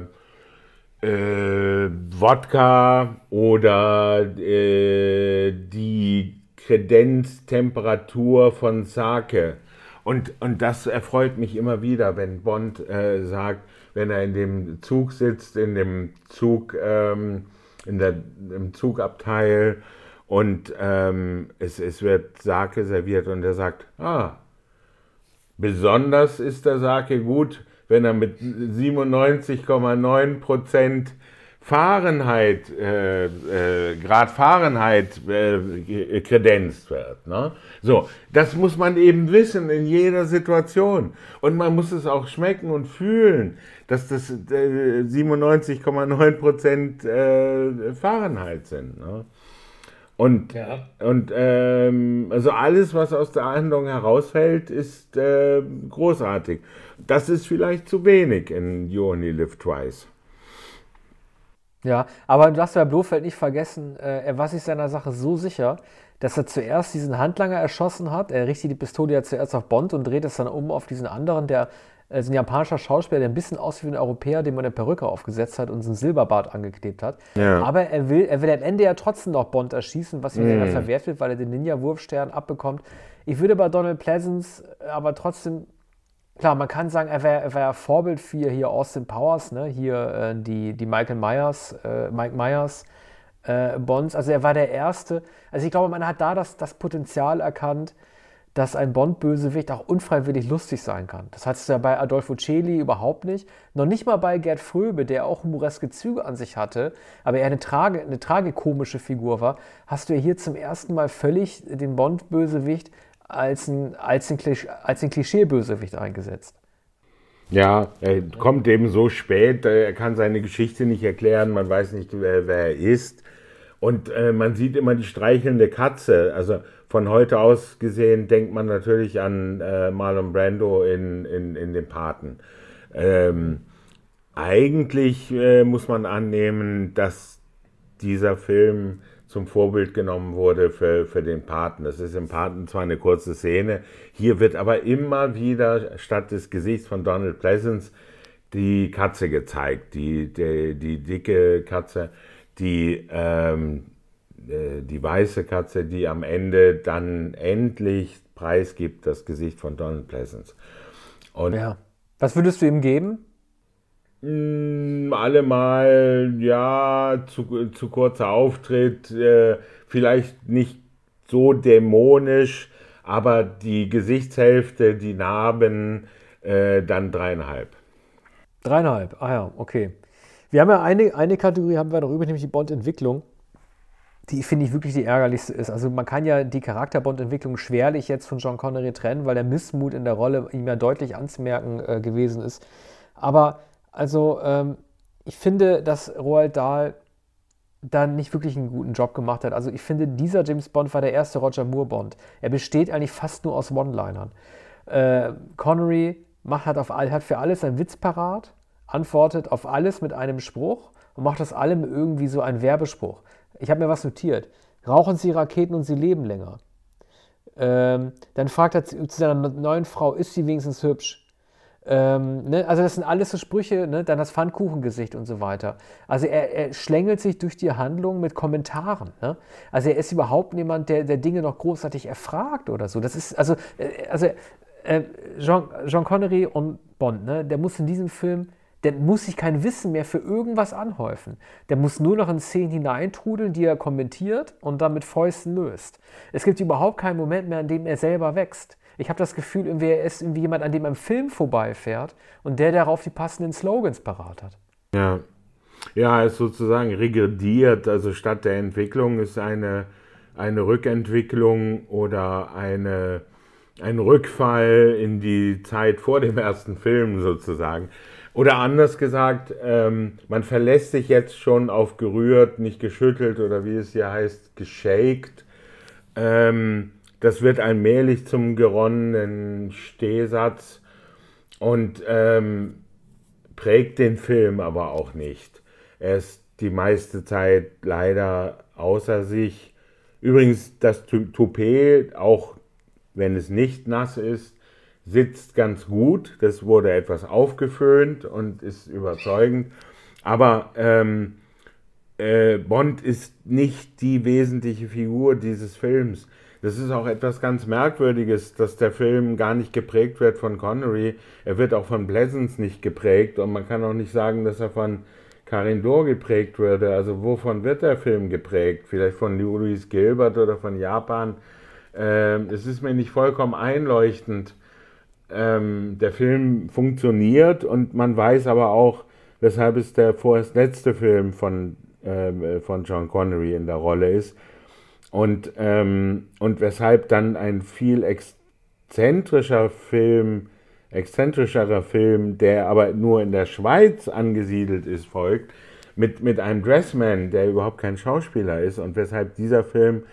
äh, Wodka oder äh, die Kredenztemperatur von Sake. Und, und das erfreut mich immer wieder, wenn Bond äh, sagt, wenn er in dem Zug sitzt, in dem Zug, ähm, in der, im Zugabteil und ähm, es, es wird Sake serviert und er sagt, ah, besonders ist der Sake gut, wenn er mit siebenundneunzig Komma neun Prozent Fahrenheit, äh, äh, Grad Fahrenheit äh, kredenzt wird. Ne? So, das muss man eben wissen in jeder Situation. Und man muss es auch schmecken und fühlen, dass das äh, siebenundneunzig Komma neun Prozent äh, Fahrenheit sind. Ne? Und, Ja. und ähm, also alles, was aus der Handlung herausfällt, ist äh, großartig. Das ist vielleicht zu wenig in You Only Live Twice. Ja, aber du darfst bei Blofeld nicht vergessen, äh, er war sich seiner Sache so sicher, dass er zuerst diesen Handlanger erschossen hat. Er richtet die Pistole ja zuerst auf Bond und dreht es dann um auf diesen anderen, der äh, so ein japanischer Schauspieler, der ein bisschen aussieht wie ein Europäer, dem man eine Perücke aufgesetzt hat und so einen Silberbart angeklebt hat. Ja. Aber er will, er will am Ende ja trotzdem noch Bond erschießen, was ihm dann verwehrt wird, weil er den Ninja-Wurfstern abbekommt. Ich würde bei Donald Pleasence aber trotzdem, klar, man kann sagen, er wäre er wär Vorbild für hier Austin Powers, ne? Hier äh, die, die Michael Myers, äh, Mike Myers äh, Bonds. Also er war der Erste. Also ich glaube, man hat da das, das Potenzial erkannt, dass ein Bond-Bösewicht auch unfreiwillig lustig sein kann. Das hattest du ja bei Adolfo Celi überhaupt nicht. Noch nicht mal bei Gerd Fröbe, der auch humoreske Züge an sich hatte, aber eher eine, trage, eine tragikomische Figur war, hast du ja hier zum ersten Mal völlig den Bond-Bösewicht als ein, als ein, Klisch, als ein Klischee-Bösewicht eingesetzt. Ja, er kommt eben so spät, er kann seine Geschichte nicht erklären, man weiß nicht, wer, wer er ist. Und äh, man sieht immer die streichelnde Katze. Also von heute aus gesehen denkt man natürlich an äh, Marlon Brando in, in, in den Paten. Ähm, eigentlich äh, muss man annehmen, dass dieser Film zum Vorbild genommen wurde für, für den Paten. Das ist im Paten zwar eine kurze Szene, hier wird aber immer wieder statt des Gesichts von Donald Pleasence die Katze gezeigt, die, die, die dicke Katze, die, ähm, äh, die weiße Katze, die am Ende dann endlich preisgibt, das Gesicht von Donald Pleasence. Und Ja. Was würdest du ihm geben? Mm, Allemal, ja, zu, zu kurzer Auftritt, äh, vielleicht nicht so dämonisch, aber die Gesichtshälfte, die Narben, äh, dann dreieinhalb. Dreieinhalb. Ah ja, okay. Wir haben ja eine, eine Kategorie haben wir noch übrig, nämlich die Bond-Entwicklung. die finde ich wirklich die ärgerlichste ist. Also man kann ja die Charakterbond-Entwicklung schwerlich jetzt von Sean Connery trennen, weil der Missmut in der Rolle ihm ja deutlich anzumerken äh, gewesen ist. Aber also ähm, ich finde, dass Roald Dahl da nicht wirklich einen guten Job gemacht hat. Also ich finde, dieser James Bond war der erste Roger Moore Bond. Er besteht eigentlich fast nur aus One-Linern. Äh, Connery macht, hat, auf, hat für alles einen Witz parat, antwortet auf alles mit einem Spruch und macht aus allem irgendwie so einen Werbespruch. Ich habe mir was notiert. Rauchen Sie Raketen und Sie leben länger. Ähm, dann fragt er zu seiner neuen Frau, ist sie wenigstens hübsch? Ähm, ne? Also das sind alles so Sprüche, ne? Dann das Pfannkuchengesicht und so weiter. Also er, er schlängelt sich durch die Handlung mit Kommentaren. Ne? Also er ist überhaupt niemand, der, der Dinge noch großartig erfragt oder so. Das ist, also, äh, also äh, Jean, Jean Connery und Bond, ne? Der muss in diesem Film, der muss sich kein Wissen mehr für irgendwas anhäufen. Der muss nur noch in Szenen hineintrudeln, die er kommentiert und dann mit Fäusten löst. Es gibt überhaupt keinen Moment mehr, an dem er selber wächst. Ich habe das Gefühl, irgendwie, er ist irgendwie jemand, an dem ein Film vorbeifährt und der darauf die passenden Slogans parat hat. Ja, ja, er ist sozusagen regrediert. Also statt der Entwicklung ist eine, eine Rückentwicklung oder eine, ein Rückfall in die Zeit vor dem ersten Film sozusagen. Oder anders gesagt, ähm, man verlässt sich jetzt schon auf gerührt, nicht geschüttelt oder wie es hier heißt, geshaked. Ähm, das wird allmählich zum geronnenen Stehsatz und ähm, prägt den Film aber auch nicht. Er ist die meiste Zeit leider außer sich. Übrigens, das Toupet, auch wenn es nicht nass ist, sitzt ganz gut. Das wurde etwas aufgeföhnt und ist überzeugend. Aber ähm, äh, Bond ist nicht die wesentliche Figur dieses Films. Das ist auch etwas ganz Merkwürdiges, dass der Film gar nicht geprägt wird von Connery. Er wird auch von Pleasence nicht geprägt und man kann auch nicht sagen, dass er von Karin Dohr geprägt würde. Also wovon wird der Film geprägt? Vielleicht von Louis Gilbert oder von Japan? Ähm, es ist mir nicht vollkommen einleuchtend. Ähm, der Film funktioniert und man weiß aber auch, weshalb es der vorerst letzte Film von, äh, von Sean Connery in der Rolle ist und, ähm, und weshalb dann ein viel exzentrischer Film, exzentrischerer Film, der aber nur in der Schweiz angesiedelt ist, folgt, mit, mit einem Dressman, der überhaupt kein Schauspieler ist und weshalb dieser Film,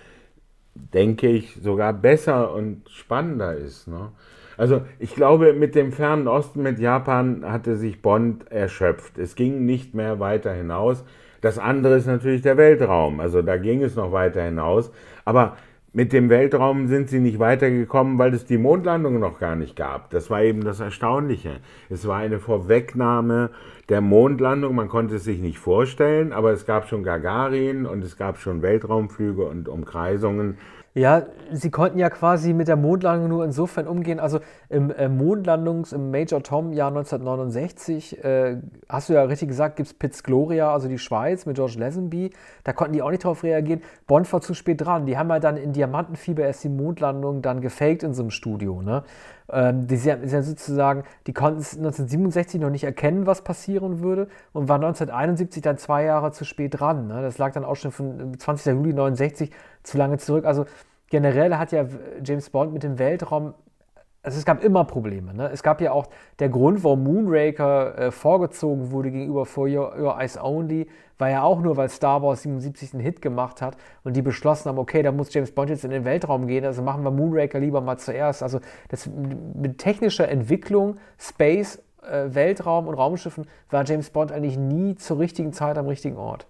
denke ich, sogar besser und spannender ist, ne? Also ich glaube, mit dem Fernen Osten, mit Japan, hatte sich Bond erschöpft. Es ging nicht mehr weiter hinaus. Das andere ist natürlich der Weltraum. Also da ging es noch weiter hinaus. Aber mit dem Weltraum sind sie nicht weitergekommen, weil es die Mondlandung noch gar nicht gab. Das war eben das Erstaunliche. Es war eine Vorwegnahme der Mondlandung. Man konnte es sich nicht vorstellen, aber es gab schon Gagarin und es gab schon Weltraumflüge und Umkreisungen. Ja, sie konnten ja quasi mit der Mondlandung nur insofern umgehen. Also im äh, Mondlandungs-, im Major Tom-Jahr neunzehnhundertneunundsechzig, äh, hast du ja richtig gesagt, gibt es Piz Gloria, also die Schweiz mit George Lazenby. Da konnten die auch nicht drauf reagieren. Bond war zu spät dran. Die haben ja dann in Diamantenfieber erst die Mondlandung dann gefaked in so einem Studio, ne? Ähm, die sind ja sozusagen, die konnten es neunzehnhundertsiebenundsechzig noch nicht erkennen, was passieren würde und war neunzehnhunderteinundsiebzig dann zwei Jahre zu spät dran. Ne? Das lag dann auch schon von zwanzigster Juli neunundsechzig zu lange zurück. Also generell hat ja James Bond mit dem Weltraum, also es gab immer Probleme. Ne? Es gab ja auch der Grund, warum Moonraker äh, vorgezogen wurde gegenüber For Your, Your Eyes Only, war ja auch nur, weil Star Wars siebenundsiebzig einen Hit gemacht hat und die beschlossen haben, okay, da muss James Bond jetzt in den Weltraum gehen, also machen wir Moonraker lieber mal zuerst. Also das, mit technischer Entwicklung, Space, äh, Weltraum und Raumschiffen war James Bond eigentlich nie zur richtigen Zeit am richtigen Ort.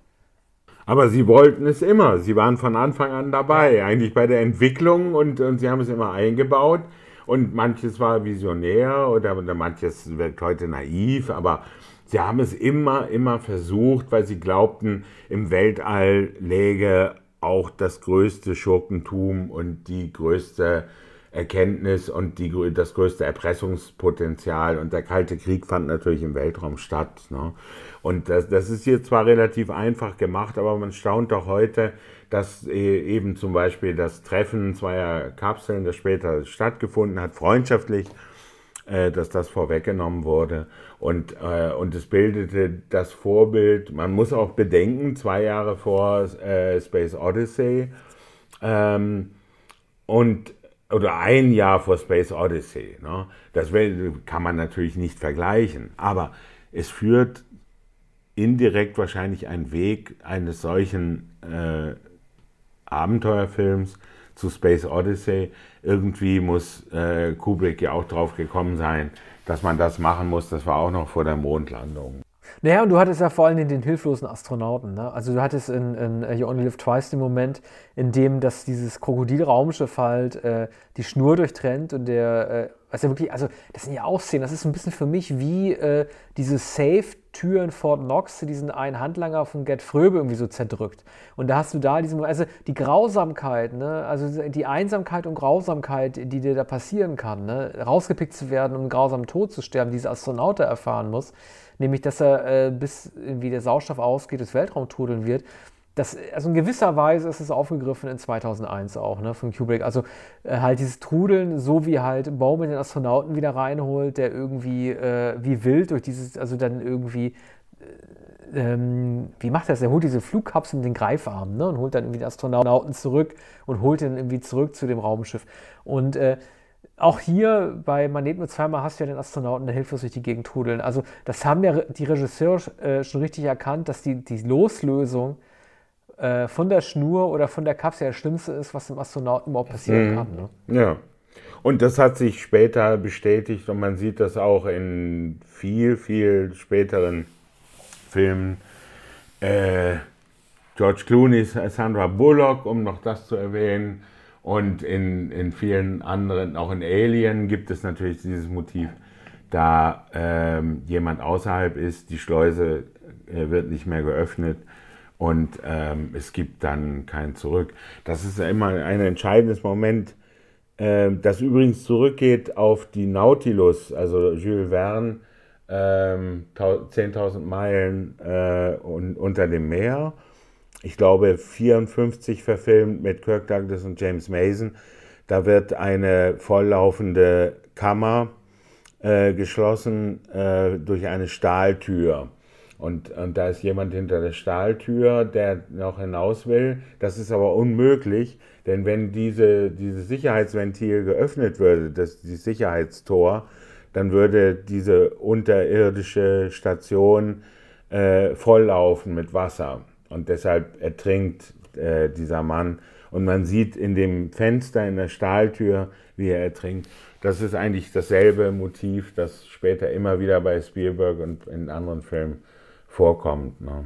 Aber sie wollten es immer. Sie waren von Anfang an dabei, eigentlich bei der Entwicklung und, und sie haben es immer eingebaut. Und manches war visionär oder, oder manches wird heute naiv, aber sie haben es immer, immer versucht, weil sie glaubten, im Weltall läge auch das größte Schurkentum und die größte Erkenntnis und die, das größte Erpressungspotenzial. Und der Kalte Krieg fand natürlich im Weltraum statt, ne? Und das, das ist hier zwar relativ einfach gemacht, aber man staunt doch heute, dass eben zum Beispiel das Treffen zweier Kapseln, das später stattgefunden hat, freundschaftlich, äh, dass das vorweggenommen wurde. Und, äh, und es bildete das Vorbild, man muss auch bedenken, zwei Jahre vor äh, Space Odyssey ähm, und oder ein Jahr vor Space Odyssey. Ne? Das kann man natürlich nicht vergleichen, aber es führt indirekt wahrscheinlich ein Weg eines solchen äh, Abenteuerfilms zu Space Odyssey. Irgendwie muss äh, Kubrick ja auch drauf gekommen sein, dass man das machen muss. Das war auch noch vor der Mondlandung. Naja, und du hattest ja vor allem den, den hilflosen Astronauten. Ne? Also du hattest in, in You Only Live Twice den Moment, in dem das dieses Krokodilraumschiff halt äh, die Schnur durchtrennt und der, äh, was ja wirklich, also das sind ja auch Szenen, das ist so ein bisschen für mich wie äh, diese Safe-Tür in Fort Knox, diesen einen Handlanger von Gerd Fröbe irgendwie so zerdrückt. Und da hast du da diesen, also die Grausamkeit, ne? Also die Einsamkeit und Grausamkeit, die dir da passieren kann, ne? Rausgepickt zu werden und einen grausamen Tod zu sterben, die dieser Astronaut da erfahren muss. Nämlich, dass er äh, bis irgendwie der Sauerstoff ausgeht, das Weltraum trudeln wird. Das, also in gewisser Weise ist es aufgegriffen in zweitausendeins auch, ne, von Kubrick. Also äh, halt dieses Trudeln, so wie halt Bowman den Astronauten wieder reinholt, der irgendwie äh, wie wild durch dieses, also dann irgendwie, äh, ähm, wie macht er das? Er holt diese Flugkapsel mit den Greifarmen, ne, und holt dann irgendwie den Astronauten zurück und holt ihn irgendwie zurück zu dem Raumschiff. Und äh, auch hier bei Man lebt nur zweimal hast du ja den Astronauten, der hilflos durch die Gegend trudeln. Also das haben ja die Regisseure äh, schon richtig erkannt, dass die, die Loslösung äh, von der Schnur oder von der Kapsel das Schlimmste ist, was dem Astronauten überhaupt passieren Mhm. kann. Ne? Ja. Und das hat sich später bestätigt und man sieht das auch in viel, viel späteren Filmen. Äh, George Clooney, Sandra Bullock, um noch das zu erwähnen. Und in, in vielen anderen, auch in Alien, gibt es natürlich dieses Motiv, da ähm, jemand außerhalb ist, die Schleuse äh, wird nicht mehr geöffnet und ähm, es gibt dann kein Zurück. Das ist ja immer ein entscheidendes Moment, äh, das übrigens zurückgeht auf die Nautilus, also Jules Verne, ähm, zehntausend Meilen äh, un, unter dem Meer. Ich glaube, vierundfünfzig verfilmt mit Kirk Douglas und James Mason. Da wird eine volllaufende Kammer äh, geschlossen äh, durch eine Stahltür. Und, und da ist jemand hinter der Stahltür, der noch hinaus will. Das ist aber unmöglich, denn wenn diese, dieses Sicherheitsventil geöffnet würde, das, das Sicherheitstor, dann würde diese unterirdische Station äh, volllaufen mit Wasser. Und deshalb ertrinkt äh, dieser Mann. Und man sieht in dem Fenster, in der Stahltür, wie er ertrinkt. Das ist eigentlich dasselbe Motiv, das später immer wieder bei Spielberg und in anderen Filmen vorkommt. Ne?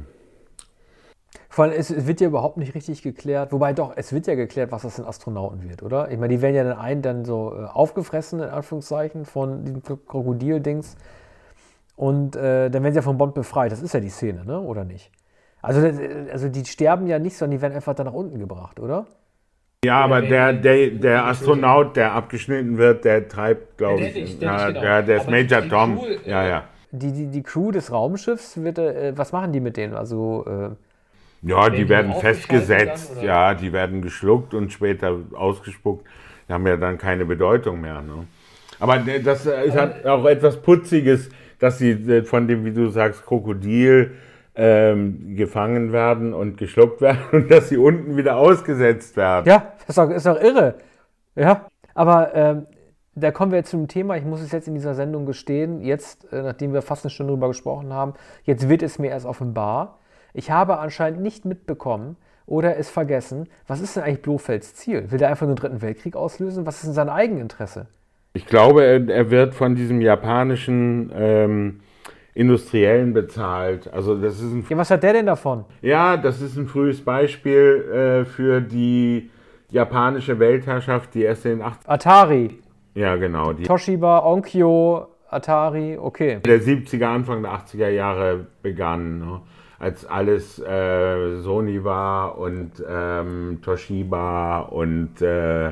Vor allem, es wird ja überhaupt nicht richtig geklärt, wobei doch, es wird ja geklärt, was aus den Astronauten wird, oder? Ich meine, die werden ja dann einen dann so äh, aufgefressen, in Anführungszeichen, von diesem Krokodil-Dings. Und äh, dann werden sie ja von Bond befreit. Das ist ja die Szene, ne? Oder nicht? Also, also die sterben ja nicht, sondern die werden einfach da nach unten gebracht, oder? Ja, aber der, der, der Astronaut, der abgeschnitten wird, der treibt, glaube Der ich, nicht, der ja, nicht, genau. der, der ist Aber Major die Tom. Crew, äh, Ja, ja. Die, die, die Crew des Raumschiffs, wird, äh, was machen die mit denen? Also, äh, Ja, die die werden aufgeschaltet festgesetzt, dann, oder? ja, die werden geschluckt und später ausgespuckt. Die haben ja dann keine Bedeutung mehr. Ne? Aber das ist hat auch etwas Putziges, dass sie von dem, wie du sagst, Krokodil ähm, gefangen werden und geschluckt werden und dass sie unten wieder ausgesetzt werden. ja, ist doch, ist doch irre. Ja, aber ähm, da kommen wir jetzt zu einem Thema, ich muss es jetzt in dieser Sendung gestehen, jetzt, äh, nachdem wir fast eine Stunde darüber gesprochen haben, jetzt wird es mir erst offenbar. Ich habe anscheinend nicht mitbekommen oder es vergessen, was ist denn eigentlich Blofelds Ziel? Will der einfach nur den Dritten Weltkrieg auslösen? Was ist denn sein Eigeninteresse? Ich glaube, er, er wird von diesem japanischen ähm, Industriellen bezahlt. Also das ist ein, Ja, was hat der denn davon? ja, das ist ein frühes Beispiel äh, für die japanische Weltherrschaft, die erst in den achtziger Atari, ja genau, die Toshiba, Onkyo, Atari, okay. der siebziger, Anfang der achtziger Jahre begann, ne? Als alles äh, Sony war und ähm, Toshiba und äh,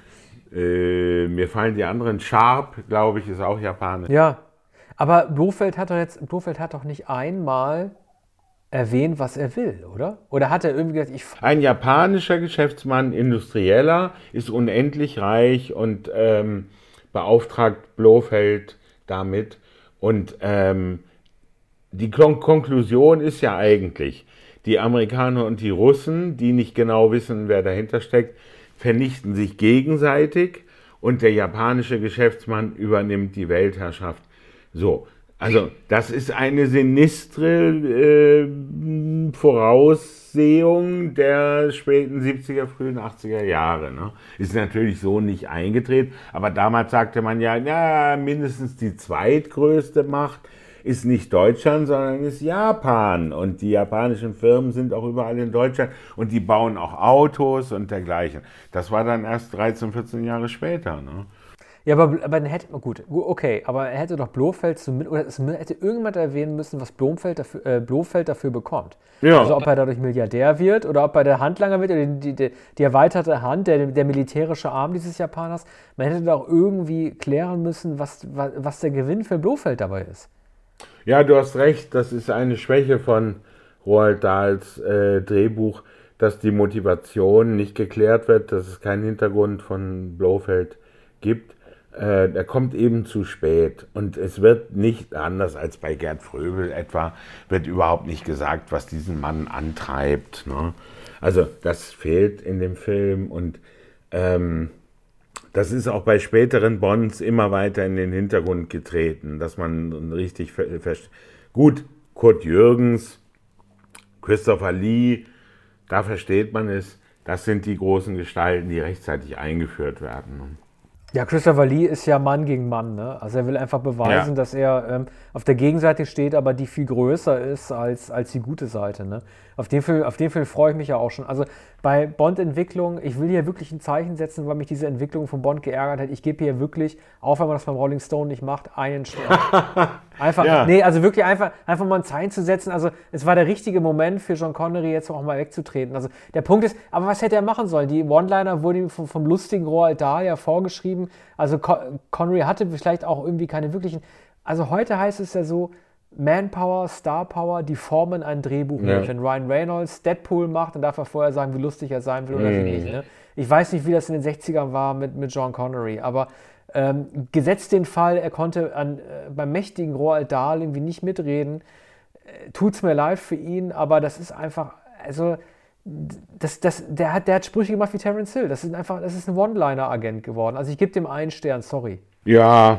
äh, mir fallen die anderen, Sharp, glaube ich, ist auch japanisch. Ja, aber Blofeld hat doch jetzt, Blofeld hat doch nicht einmal erwähnt, was er will, oder? Oder hat er irgendwie gesagt, ich... Ein japanischer Geschäftsmann, Industrieller, ist unendlich reich und ähm, beauftragt Blofeld damit. Und ähm, die Kon Konklusion ist ja eigentlich, die Amerikaner und die Russen, die nicht genau wissen, wer dahinter steckt, vernichten sich gegenseitig und der japanische Geschäftsmann übernimmt die Weltherrschaft. So, also das ist eine sinistre äh, Voraussehung der späten siebziger, frühen achtziger Jahre. Ne? Ist natürlich so nicht eingetreten, aber damals sagte man ja, ja, mindestens die zweitgrößte Macht ist nicht Deutschland, sondern ist Japan. Und die japanischen Firmen sind auch überall in Deutschland und die bauen auch Autos und dergleichen. Das war dann erst dreizehn, vierzehn Jahre später. Ne? Ja, aber, aber dann hätte, gut, okay, aber er hätte doch Blofeld zumindest, oder es hätte irgendjemand erwähnen müssen, was Blofeld dafür, äh, Blofeld dafür bekommt. Ja. Also ob er dadurch Milliardär wird oder ob er der Handlanger wird oder die, die, die erweiterte Hand, der, der militärische Arm dieses Japaners. Man hätte doch irgendwie klären müssen, was, was der Gewinn für Blofeld dabei ist. Ja, du hast recht, das ist eine Schwäche von Roald Dahls äh, Drehbuch, dass die Motivation nicht geklärt wird, dass es keinen Hintergrund von Blofeld gibt. Äh, er kommt eben zu spät und es wird nicht, anders als bei Gerd Fröbel etwa, wird überhaupt nicht gesagt, was diesen Mann antreibt. Ne? Also das fehlt in dem Film und ähm, das ist auch bei späteren Bonds immer weiter in den Hintergrund getreten, dass man richtig versteht. Gut, Kurt Jürgens, Christopher Lee, da versteht man es, das sind die großen Gestalten, die rechtzeitig eingeführt werden. Ja, Christopher Lee ist ja Mann gegen Mann, ne? Also er will einfach beweisen, ja. dass er ähm, auf der Gegenseite steht, aber die viel größer ist als, als die gute Seite, ne? Auf den Film, auf den Film freue ich mich ja auch schon. Also bei Bond-Entwicklung, ich will hier wirklich ein Zeichen setzen, weil mich diese Entwicklung von Bond geärgert hat. Ich gebe hier wirklich, auch wenn man das beim Rolling Stone nicht macht, einen Stern. Einfach, ja. nee, also wirklich einfach, einfach mal ein Zeichen zu setzen. Also es war der richtige Moment für Sean Connery, jetzt auch mal wegzutreten. Also der Punkt ist, aber was hätte er machen sollen? Die One-Liner wurden ihm vom, vom lustigen Roald Dahl ja vorgeschrieben. Also Con- Connery hatte vielleicht auch irgendwie keine wirklichen... Also heute heißt es ja so, Manpower, Star Power, die formen ein Drehbuch. Ja. Wenn Ryan Reynolds Deadpool macht, dann darf er vorher sagen, wie lustig er sein will oder mhm. wie nicht. Ne? Ich weiß nicht, wie das in den sechzigern war mit, mit Sean Connery, aber ähm, gesetzt den Fall, er konnte an, äh, beim mächtigen Roald Dahl irgendwie nicht mitreden, äh, tut's mir leid für ihn, aber das ist einfach, also das, das, der, hat, der hat Sprüche gemacht wie Terence Hill. Das ist einfach, das ist ein One-Liner-Agent geworden. Also ich gebe dem einen Stern, sorry. Ja,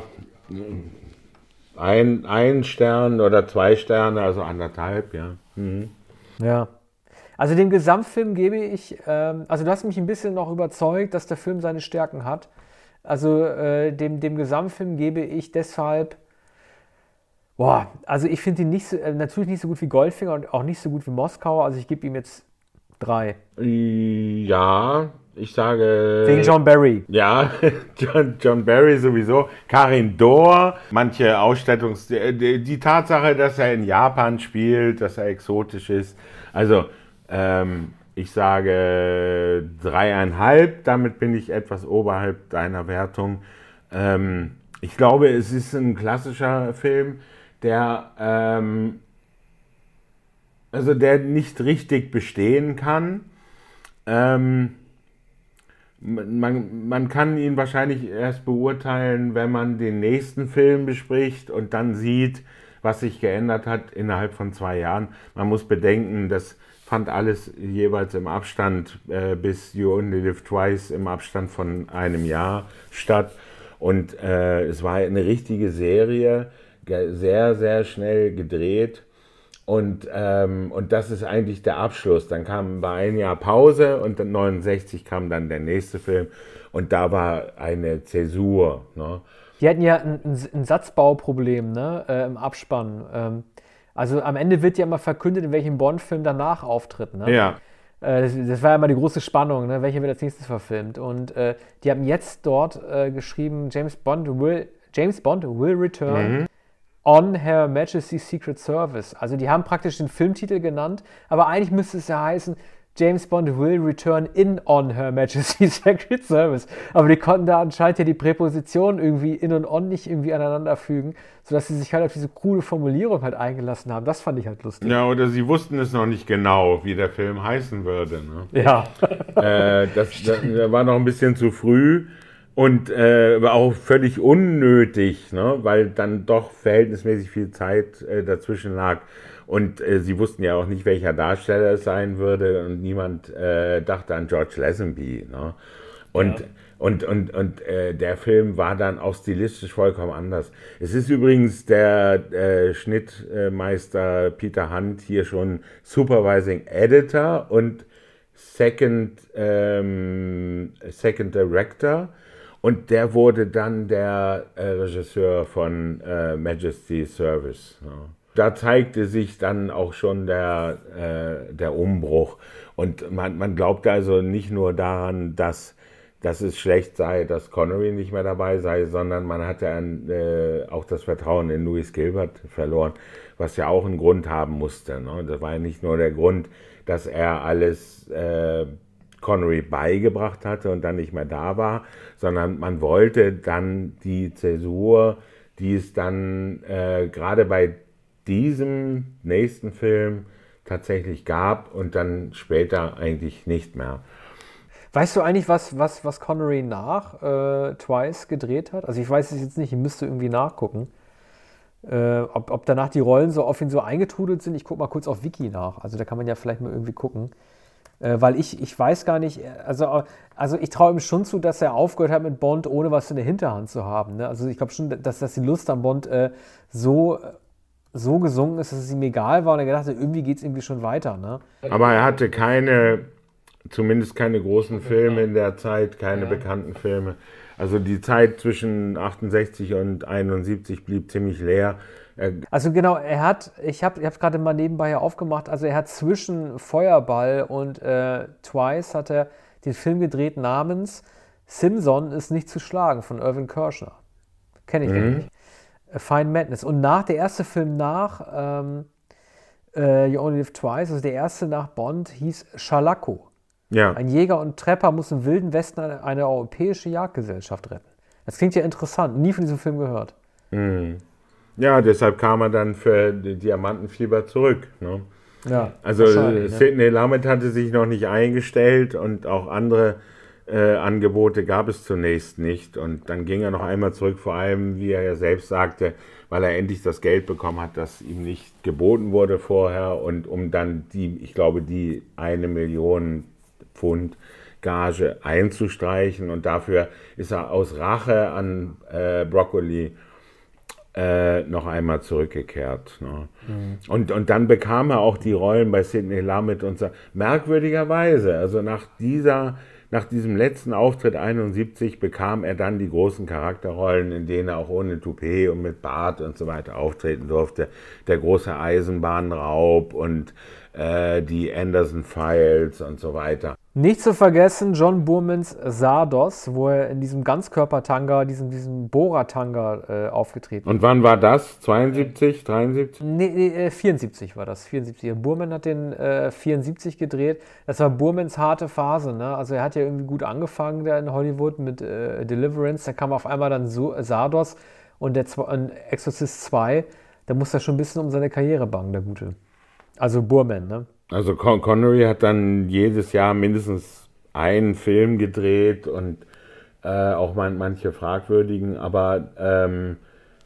Ein, ein Stern oder zwei Sterne, also anderthalb, ja. Mhm. Ja. Also dem Gesamtfilm gebe ich, ähm, also du hast mich ein bisschen noch überzeugt, dass der Film seine Stärken hat. Also äh, dem, dem Gesamtfilm gebe ich deshalb, boah, also ich finde ihn nicht so, äh, natürlich nicht so gut wie Goldfinger und auch nicht so gut wie Moskau, also ich gebe ihm jetzt drei. Ja, ich sage... Wegen John Barry. Ja, John, John Barry sowieso. Karin Dohr, manche Ausstattungs... Die, die Tatsache, dass er in Japan spielt, dass er exotisch ist. Also, ähm, ich sage dreieinhalb. Damit bin ich etwas oberhalb deiner Wertung. Ähm, ich glaube, es ist ein klassischer Film, der... Ähm, also der nicht richtig bestehen kann. Ähm... Man, man kann ihn wahrscheinlich erst beurteilen, wenn man den nächsten Film bespricht und dann sieht, was sich geändert hat innerhalb von zwei Jahren. Man muss bedenken, das fand alles jeweils im Abstand äh, bis You Only Live Twice im Abstand von einem Jahr statt. Und äh, es war eine richtige Serie, sehr, sehr schnell gedreht. Und, ähm, und das ist eigentlich der Abschluss. Dann kam war ein Jahr Pause und dann neunundsechzig kam dann der nächste Film und da war eine Zäsur. Ne? Die hatten ja ein, ein Satzbauproblem, ne, äh, im Abspann. Ähm, also am Ende wird ja immer verkündet, in welchem Bond-Film danach auftritt. Ne? Ja. Äh, das, das war ja immer die große Spannung, ne? Welcher wird als nächstes verfilmt. Und äh, die haben jetzt dort äh, geschrieben, James Bond will, James Bond will return. Mhm. On Her Majesty's Secret Service. Also die haben praktisch den Filmtitel genannt, aber eigentlich müsste es ja heißen, James Bond will return in On Her Majesty's Secret Service. Aber die konnten da anscheinend ja die Präpositionen irgendwie in und on nicht irgendwie aneinander fügen, sodass sie sich halt auf diese coole Formulierung halt eingelassen haben. Das fand ich halt lustig. Ja, oder sie wussten es noch nicht genau, wie der Film heißen würde. Ne? Ja. äh, das, das war noch ein bisschen zu früh. Und äh, war auch völlig unnötig, ne? Weil dann doch verhältnismäßig viel Zeit äh, dazwischen lag. Und äh, sie wussten ja auch nicht, welcher Darsteller es sein würde. Und niemand äh, dachte an George Lazenby. Ne? Und, ja. und, und, und äh, der Film war dann auch stilistisch vollkommen anders. Es ist übrigens der äh, Schnittmeister Peter Hunt hier schon Supervising Editor und Second, ähm, Second Director. Und der wurde dann der äh, Regisseur von äh, Majesty's Service. Ja. Da zeigte sich dann auch schon der, äh, der Umbruch. Und man, man glaubte also nicht nur daran, dass, dass es schlecht sei, dass Connery nicht mehr dabei sei, sondern man hatte ein, äh, auch das Vertrauen in Louis Gilbert verloren, was ja auch einen Grund haben musste. Ne? Das war ja nicht nur der Grund, dass er alles äh, Connery beigebracht hatte und dann nicht mehr da war, sondern man wollte dann die Zäsur, die es dann äh, gerade bei diesem nächsten Film tatsächlich gab und dann später eigentlich nicht mehr. Weißt du eigentlich, was, was, was Connery nach äh, Twice gedreht hat? Also ich weiß es jetzt nicht, ich müsste irgendwie nachgucken. Äh, ob, ob danach die Rollen so auf ihn so eingetrudelt sind. Ich gucke mal kurz auf Wiki nach. Also da kann man ja vielleicht mal irgendwie gucken. Äh, weil ich, ich weiß gar nicht, also, also ich traue ihm schon zu, dass er aufgehört hat mit Bond, ohne was in der Hinterhand zu haben. Ne? Also ich glaube schon, dass, dass die Lust am Bond äh, so, so gesunken ist, dass es ihm egal war und er gedacht hat, irgendwie geht es irgendwie schon weiter. Ne? Aber er hatte keine, zumindest keine großen Filme in der Zeit, keine ja. bekannten Filme. Also die Zeit zwischen achtundsechzig und einundsiebzig blieb ziemlich leer. Also genau, er hat, ich habe ich es gerade mal nebenbei hier aufgemacht, also er hat zwischen Feuerball und äh, Twice hat er den Film gedreht namens Simson ist nicht zu schlagen von Irvin Kershner. Kenne ich mhm. nicht. A Fine Madness. Und nach, der erste Film nach ähm, äh, You Only Live Twice, also der erste nach Bond, hieß Schalako. Ja. Ein Jäger und Trapper muss im Wilden Westen eine, eine europäische Jagdgesellschaft retten. Das klingt ja interessant, nie von diesem Film gehört. Mhm. Ja, deshalb kam er dann für die Diamantenfieber zurück. Ne? Ja, also Sidney Lumet hatte sich noch nicht eingestellt und auch andere äh, Angebote gab es zunächst nicht. Und dann ging er noch einmal zurück, vor allem, wie er ja selbst sagte, weil er endlich das Geld bekommen hat, das ihm nicht geboten wurde vorher. Und um dann die, ich glaube, die eine Million Pfund Gage einzustreichen. Und dafür ist er aus Rache an äh, Broccoli Äh, noch einmal zurückgekehrt. Ne? Mhm. Und, und dann bekam er auch die Rollen bei Sidney Lumet und so. Merkwürdigerweise, also nach dieser, nach diesem letzten Auftritt einundsiebzig bekam er dann die großen Charakterrollen, in denen er auch ohne Toupet und mit Bart und so weiter auftreten durfte. Der große Eisenbahnraub und äh, die Anderson Files und so weiter. Nicht zu vergessen John Boormans Sardos, wo er in diesem Ganzkörpertanga, diesem, diesem Bohrer-Tanga äh, aufgetreten ist. Und wann war das? zweiundsiebzig, dreiundsiebzig? Nee, nee, vierundsiebzig war das. vierundsiebzig. Boorman hat den äh, vierundsiebzig gedreht. Das war Boormans harte Phase. Ne? Also er hat ja irgendwie gut angefangen da in Hollywood mit äh, Deliverance. Da kam auf einmal dann so, äh, Sardos und der und Exorcist zwei. Da musste er schon ein bisschen um seine Karriere bangen, der Gute. Also Boorman, ne? Also Con- Connery hat dann jedes Jahr mindestens einen Film gedreht und äh, auch man, manche fragwürdigen, aber ähm,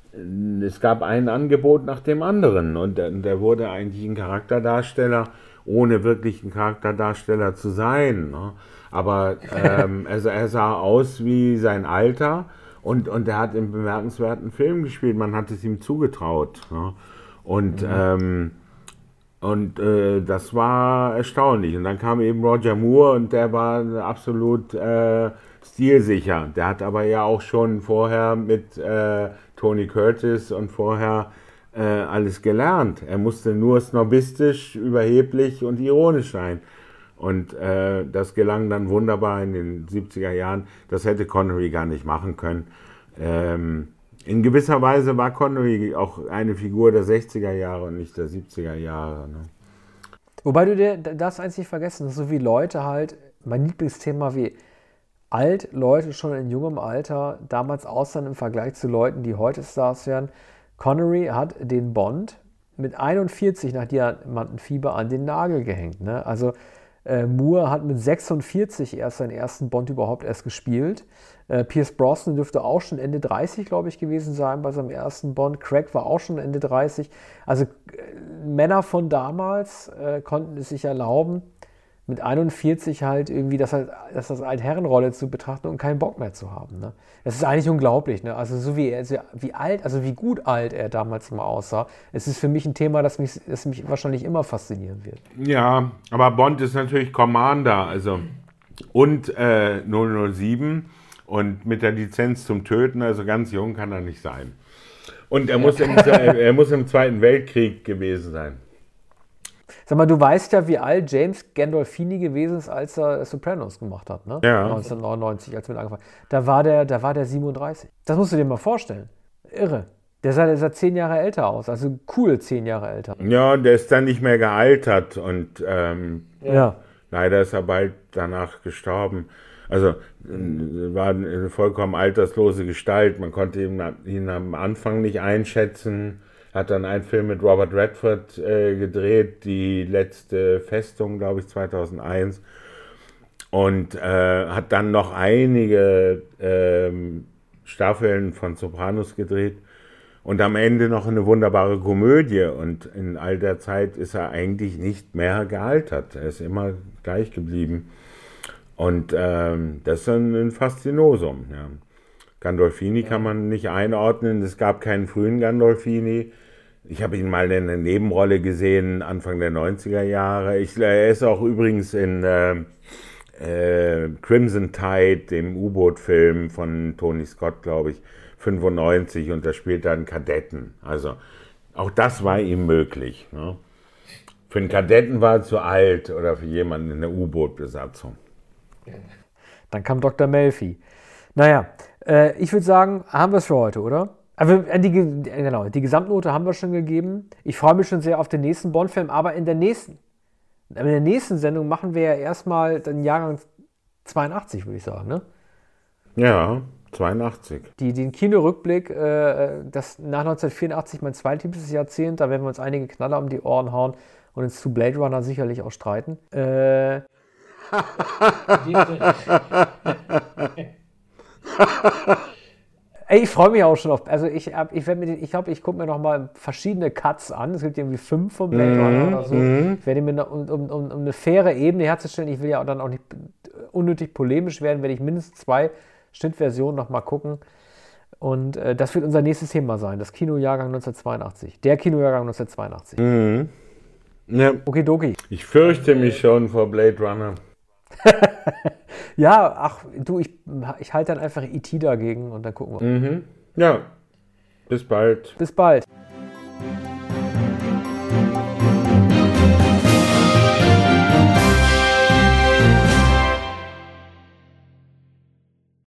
es gab ein Angebot nach dem anderen und der, der wurde eigentlich ein Charakterdarsteller, ohne wirklich ein Charakterdarsteller zu sein. Ne? Aber ähm, er, er sah aus wie sein Alter und, und er hat in bemerkenswerten Filmen gespielt, man hat es ihm zugetraut. Ne? Und mhm. ähm, Und äh, das war erstaunlich. Und dann kam eben Roger Moore und der war absolut äh, stilsicher. Der hat aber ja auch schon vorher mit äh, Tony Curtis und vorher äh, alles gelernt. Er musste nur snobistisch, überheblich und ironisch sein. Und äh, das gelang dann wunderbar in den siebziger Jahren. Das hätte Connery gar nicht machen können. Ähm, In gewisser Weise war Connery auch eine Figur der sechziger Jahre und nicht der siebziger Jahre. Ne? Wobei du dir das eins nicht vergessen hast, so wie Leute halt, mein Lieblingsthema, wie alt Leute schon in jungem Alter damals aussahen im Vergleich zu Leuten, die heute Stars werden. Connery hat den Bond mit einundvierzig nach Diamantenfieber an den Nagel gehängt. Ne? Also Äh, Moore hat mit sechsundvierzig erst seinen ersten Bond überhaupt erst gespielt. Äh, Pierce Brosnan dürfte auch schon Ende dreißig, glaube ich, gewesen sein bei seinem ersten Bond. Craig war auch schon Ende dreißig. Also äh, Männer von damals äh, konnten es sich erlauben, mit einundvierzig halt irgendwie das, als- das als Altherrenrolle zu betrachten und keinen Bock mehr zu haben. Ne? Das ist eigentlich unglaublich. Ne? Also so wie, er, so wie alt, also wie gut alt er damals mal aussah. Es ist für mich ein Thema, das mich, das mich wahrscheinlich immer faszinieren wird. Ja, aber Bond ist natürlich Commander, also und äh, null null sieben und mit der Lizenz zum Töten, also ganz jung kann er nicht sein. Und er muss, im, er muss im Zweiten Weltkrieg gewesen sein. Sag mal, du weißt ja, wie alt James Gandolfini gewesen ist, als er Sopranos gemacht hat, ne? Ja. neunzehnhundertneunundneunzig, als wir mit angefangen haben. Da war der, da war der siebenunddreißig. Das musst du dir mal vorstellen. Irre. Der sah, der sah zehn Jahre älter aus, also cool zehn Jahre älter. Ja, der ist dann nicht mehr gealtert und ähm, Ja. leider ist er bald danach gestorben. Also äh, war eine vollkommen alterslose Gestalt. Man konnte ihn, ihn am Anfang nicht einschätzen. Hat dann einen Film mit Robert Redford äh, gedreht, die letzte Festung, glaube ich, zweitausendeins. Und äh, hat dann noch einige ähm, Staffeln von Sopranos gedreht. Und am Ende noch eine wunderbare Komödie. Und in all der Zeit ist er eigentlich nicht mehr gealtert. Er ist immer gleich geblieben. Und ähm, das ist ein, ein Faszinosum. Ja. Gandolfini kann man nicht einordnen. Es gab keinen frühen Gandolfini. Ich habe ihn mal in einer Nebenrolle gesehen, Anfang der neunziger Jahre. Ich, er ist auch übrigens in äh, äh, Crimson Tide, dem U-Boot-Film von Tony Scott, glaube ich, fünfundneunzig. Und da spielt er einen Kadetten. Also auch das war ihm möglich. Ne? Für einen Kadetten war er zu alt oder für jemanden in der U-Boot-Besatzung. Dann kam Doktor Melfi. Naja, äh, ich würde sagen, haben wir es für heute, oder? Aber äh, die, Ge- genau, die Gesamtnote haben wir schon gegeben. Ich freue mich schon sehr auf den nächsten Bond-Film, aber in der nächsten, in der nächsten Sendung machen wir ja erstmal den Jahrgang zweiundachtzig, würde ich sagen, ne? Ja, zweiundachtzig. Die, den Kinorückblick, äh, das nach neunzehnhundertvierundachtzig mein zweitliebstes Jahrzehnt, da werden wir uns einige Knaller um die Ohren hauen und uns zu Blade Runner sicherlich auch streiten. Äh, Ey, ich freue mich auch schon auf. Also ich, hab- ich werde mir, den- ich glaube, ich gucke mir noch mal verschiedene Cuts an. Es gibt irgendwie fünf von Blade Runner oder so. Ich werde mir, noch, um, um, um um eine faire Ebene herzustellen, ich will ja auch dann auch nicht unnötig polemisch werden, werde ich mindestens zwei Schnittversionen noch mal gucken. Und äh, das wird unser nächstes Thema sein, das Kinojahrgang neunzehnhundertzweiundachtzig. Der Kinojahrgang neunzehnhundertzweiundachtzig. Ja, Okidoki. ich fürchte mich schon vor Blade Runner. Ja, ach, du, ich, ich halte dann einfach E T dagegen und dann gucken wir. Ja, bis bald. Bis bald.